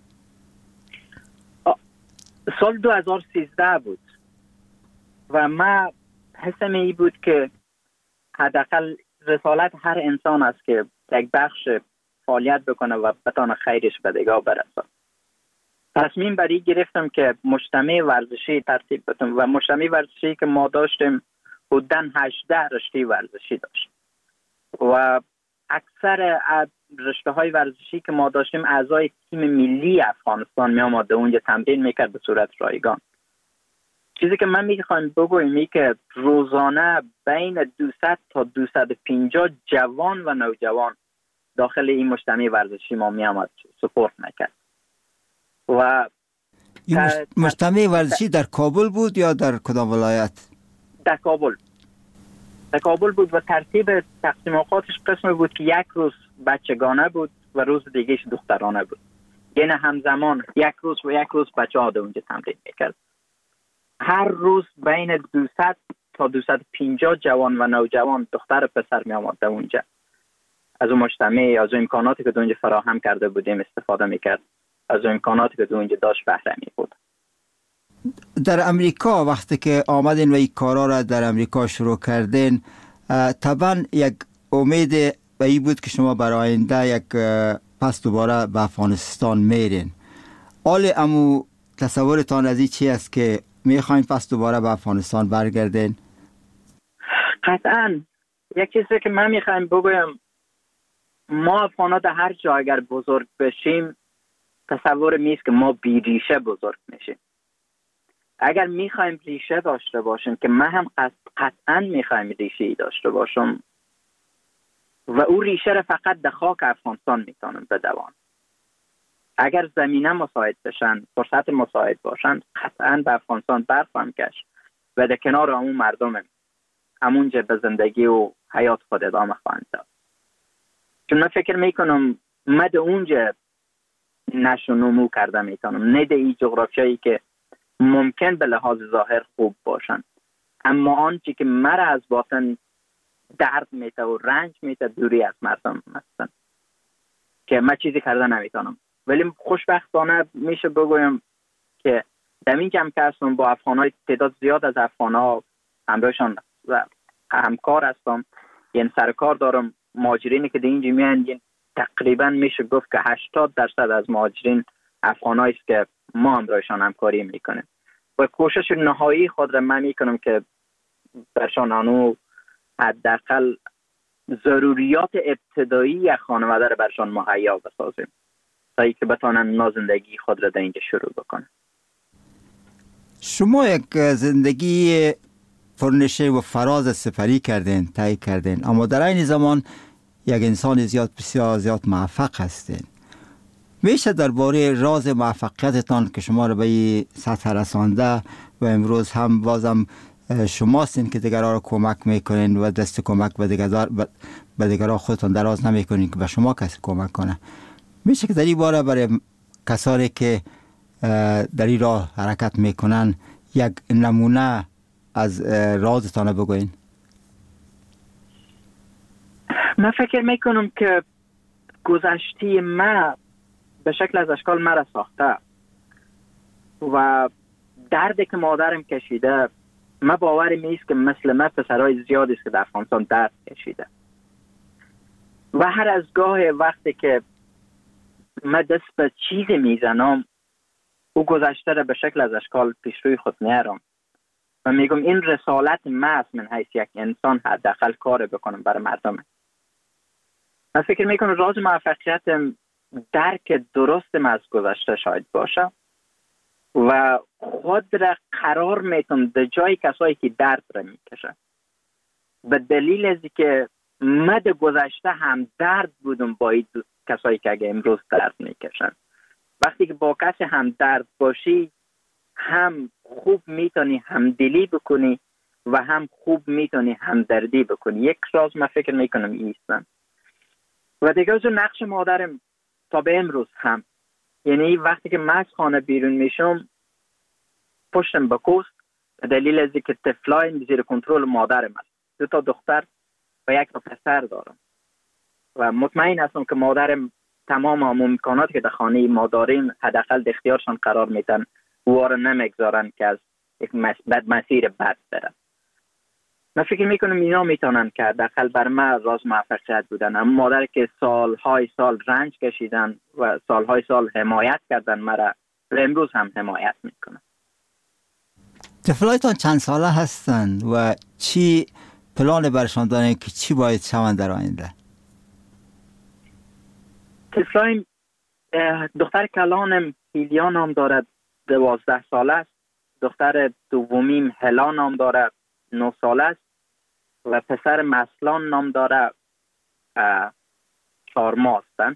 سال 2013 بود و من حسم ای بود که حداقل رسالت هر انسان است که یک بخش فعالیت بکنه و بتانه خیرش به دیگاه برسه. تصمیم بر این گرفتم که مجتمع ورزشی ترتیب بدم و مجتمع ورزشی که ما داشتیم حدوداً 18 رشته ورزشی داشت و اکثر رشته های ورزشی که ما داشتیم اعضای تیم ملی افغانستان می آمده اونجا تمرین میکرد به صورت رایگان. چیزی که من میخوایم بگویم این که روزانه بین 200 تا 250 جوان و نوجوان داخل این مجتمع ورزشی ما می آمد سپورت میکرد. و این مجتمع ورزشی در کابل بود یا در کدام ولایت؟ در کابل. در کابل بود و ترتیب تقسیم اوقاتش قسم بود که یک روز بچگانه بود و روز دیگهش دخترانه بود. یعنی همزمان یک روز بچه ها در اونجا تمرین میکرد. هر روز بین 200 تا 250 جوان و نوجوان دختر و پسر می آمد در اونجا. از اون مجتمع، از اون امکاناتی که در اونجا فراهم کرده بودیم استفاده میکرد، از اون امکاناتی که در اونجا داشت بهره می بود. در امریکا وقتی که آمدین و این کارا را در امریکا شروع کردین، طبعا یک امید و این بود که شما برای آینده یک پس دوباره به افغانستان میرین. حال امو تصورتان از این چی است که میخواین پس دوباره به افغانستان برگردین؟ قطعا یک چیزی که من میخوایم بگویم، ما افغانا در هر جا اگر بزرگ بشیم تصور میست که ما بی ریشه بزرگ میشیم. اگر میخوایم ریشه داشته باشیم که من هم قطعا میخوایم ریشه داشته باشم و او ریشه را فقط در خاک افغانستان میتونم بدوام. اگر زمینه مساعد بشن، فرصت مساعد باشن، قطعا به افغانستان برخواهم گشت و در کنار همون مردم همونجا به زندگی و حیات خود ادامه خواهم داد. چون من فکر میکنم من در اونجا نشو نمو کرده میتونم، نه در این جغرافیایی که ممکن به لحاظ ظاهر خوب باشن، اما آنچه که مرا از باطن درد میته و رنج میته دوری از مردم هستن که من چیزی کرده نمیتونم. ولی خوشبختانه میشه بگویم که در این جمع که هستم با افغانهای تعداد زیاد از افغانها همراهشان و همکار هستم، یعنی سرکار دارم. مهاجرینی که در اینجا میان تقریبا میشه گفت که 80% از مهاجرین افغانایی است که ما همراهشان همکاری میکنیم و کوشش نهایی خود را من میکنم که برشان آنو حداقل ضروریات ابتدایی یک خانواده را برشان مهیا بسازیم تا اینکه بتوانند زندگی خود را در اینجا شروع بکنن. شما یک زندگی پرنشه و فراز سپری کردین، طی کردین، اما در این زمان یک انسان بسیار زیاد موفق هستین. میشه درباره راز موفقیتتان که شما را به این سطح رسانده و امروز هم بازم شماستین که دیگران را کمک میکنین و دست کمک به دیگران خودتان دراز نمیکنین که به شما کسی کمک کنه، میشه که در این باره برای کسانی که در این راه حرکت میکنن یک نمونه از رازتان بگوین؟ من فکر میکنم که گذشته ما به شکل از اشکال مرا ساخته و دردی که مادرم کشیده، من باورم نیست که مثل من پسرهای زیادی است که در افغانستان درد کشیده و هر از گاه وقتی که من دست به چیزی میزنم او گذشته را به شکل از اشکال پیش روی خود میارم و میگم این رسالت من است، من حیث یک انسان حداقل کار بکنم برای مردم. من فکر میکنم راز موفقیتم درک درستم از گذشته شاید باشه و خود را قرار میتونم در جای کسایی که درد را میکشن، به دلیل از که من در گذشته هم درد بودم با این کسایی که اگه امروز درد میکشن. وقتی که با کسی هم درد باشی هم خوب میتونی همدلی بکنی و هم خوب میتونی همدردی بکنی. یک راز من فکر میکنم ایستم و دیگه از نقش مادرم تا به امروز هم، یعنی وقتی که من از خانه بیرون میشم پشتم به کوست به دلیل از که طفلای زیر کنترل مادرم است. 2 دختر و 1 پسر دارم و مطمئن هستم که مادرم تمام امکاناتی که در خانه ما داریم حداقل در اختیارشان قرار میدن و او را نمیگذارن که از یک مسیر بد برن. من فکر میکنم اینا میتونن که حداقل بر من راز موفقیت بودن. اما مادر که سالهای سال رنج کشیدن و سالهای سال حمایت کردن مرا و امروز هم حمایت میکنن. طفلایتان چند ساله هستند و چی پلان برشان دارن که چی باید شوند در آینده؟ طفلایم دختر کلانم هیلیا نام دارد 12 ساله است، دختر دومیم هلا نام دارد 9 ساله است و پسر مسلان نام دارد 4 ماه هستند.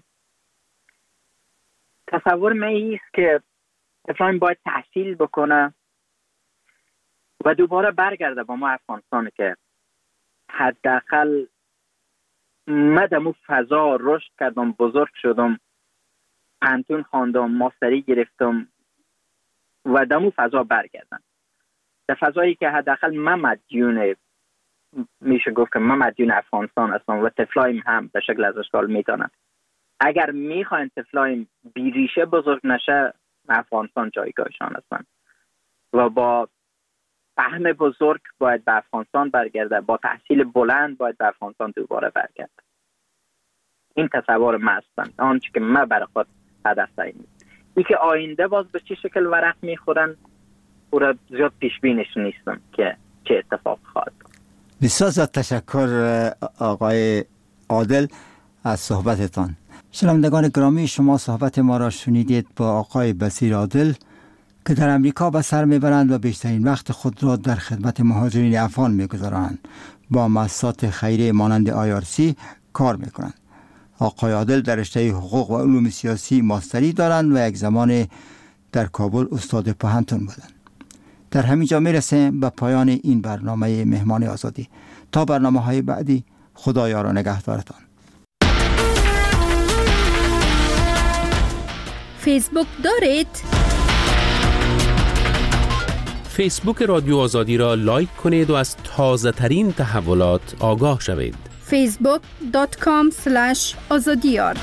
تصور من ایست که طفلایم باید تحصیل بکنه و دوباره برگرده با ما افغانستان که حداقل من دمو فضا رشد کردم، بزرگ شدم، پانتون خواندم، ماستری گرفتم و دمو فضا برگردم. در فضایی که حداقل من مدیون، میشه گفت که من مدیون افغانستان هستم و طفلایم هم به شکل از اشکال میتونن. اگر میخواین طفلایم بیریشه بزرگ نشه، افغانستان جایگاهشان هستن و با فهم بزرگ باید به افغانستان برگرده، با تحصیل بلند باید به افغانستان دوباره برگرده. این تصور من هستن، آنچه که من برای خود هدف تعیین. این که آینده باز به چه شکل ورق میخورن او را زیاد پیش بینش نیستم که چه اتفاق خواهد. بسیار زیاد تشکر آقای عادل از صحبتتان. شنوندگان گرامی، شما صحبت ما را شنیدید با آقای بصیر عادل که در امریکا به سر میبرند و بیشترین وقت خود را در خدمت مهاجرین افغان میگذارند. با مؤسسات خیریه مانند IRC کار میکنند. آقای عادل در رشته حقوق و علوم سیاسی ماستری دارند و یک زمان در کابل استاد پوهنتون بودند. در همین جا میرسیم به پایان این برنامه مهمان آزادی. تا برنامه‌های بعدی، خدا یار و نگهدارتان. فیسبوک دارید؟ فیسبوک رادیو آزادی را لایک کنید و از تازه ترین تحولات آگاه شوید. facebook.com/azadiyar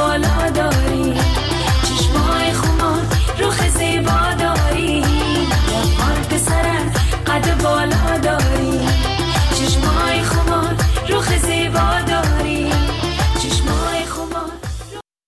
لا لا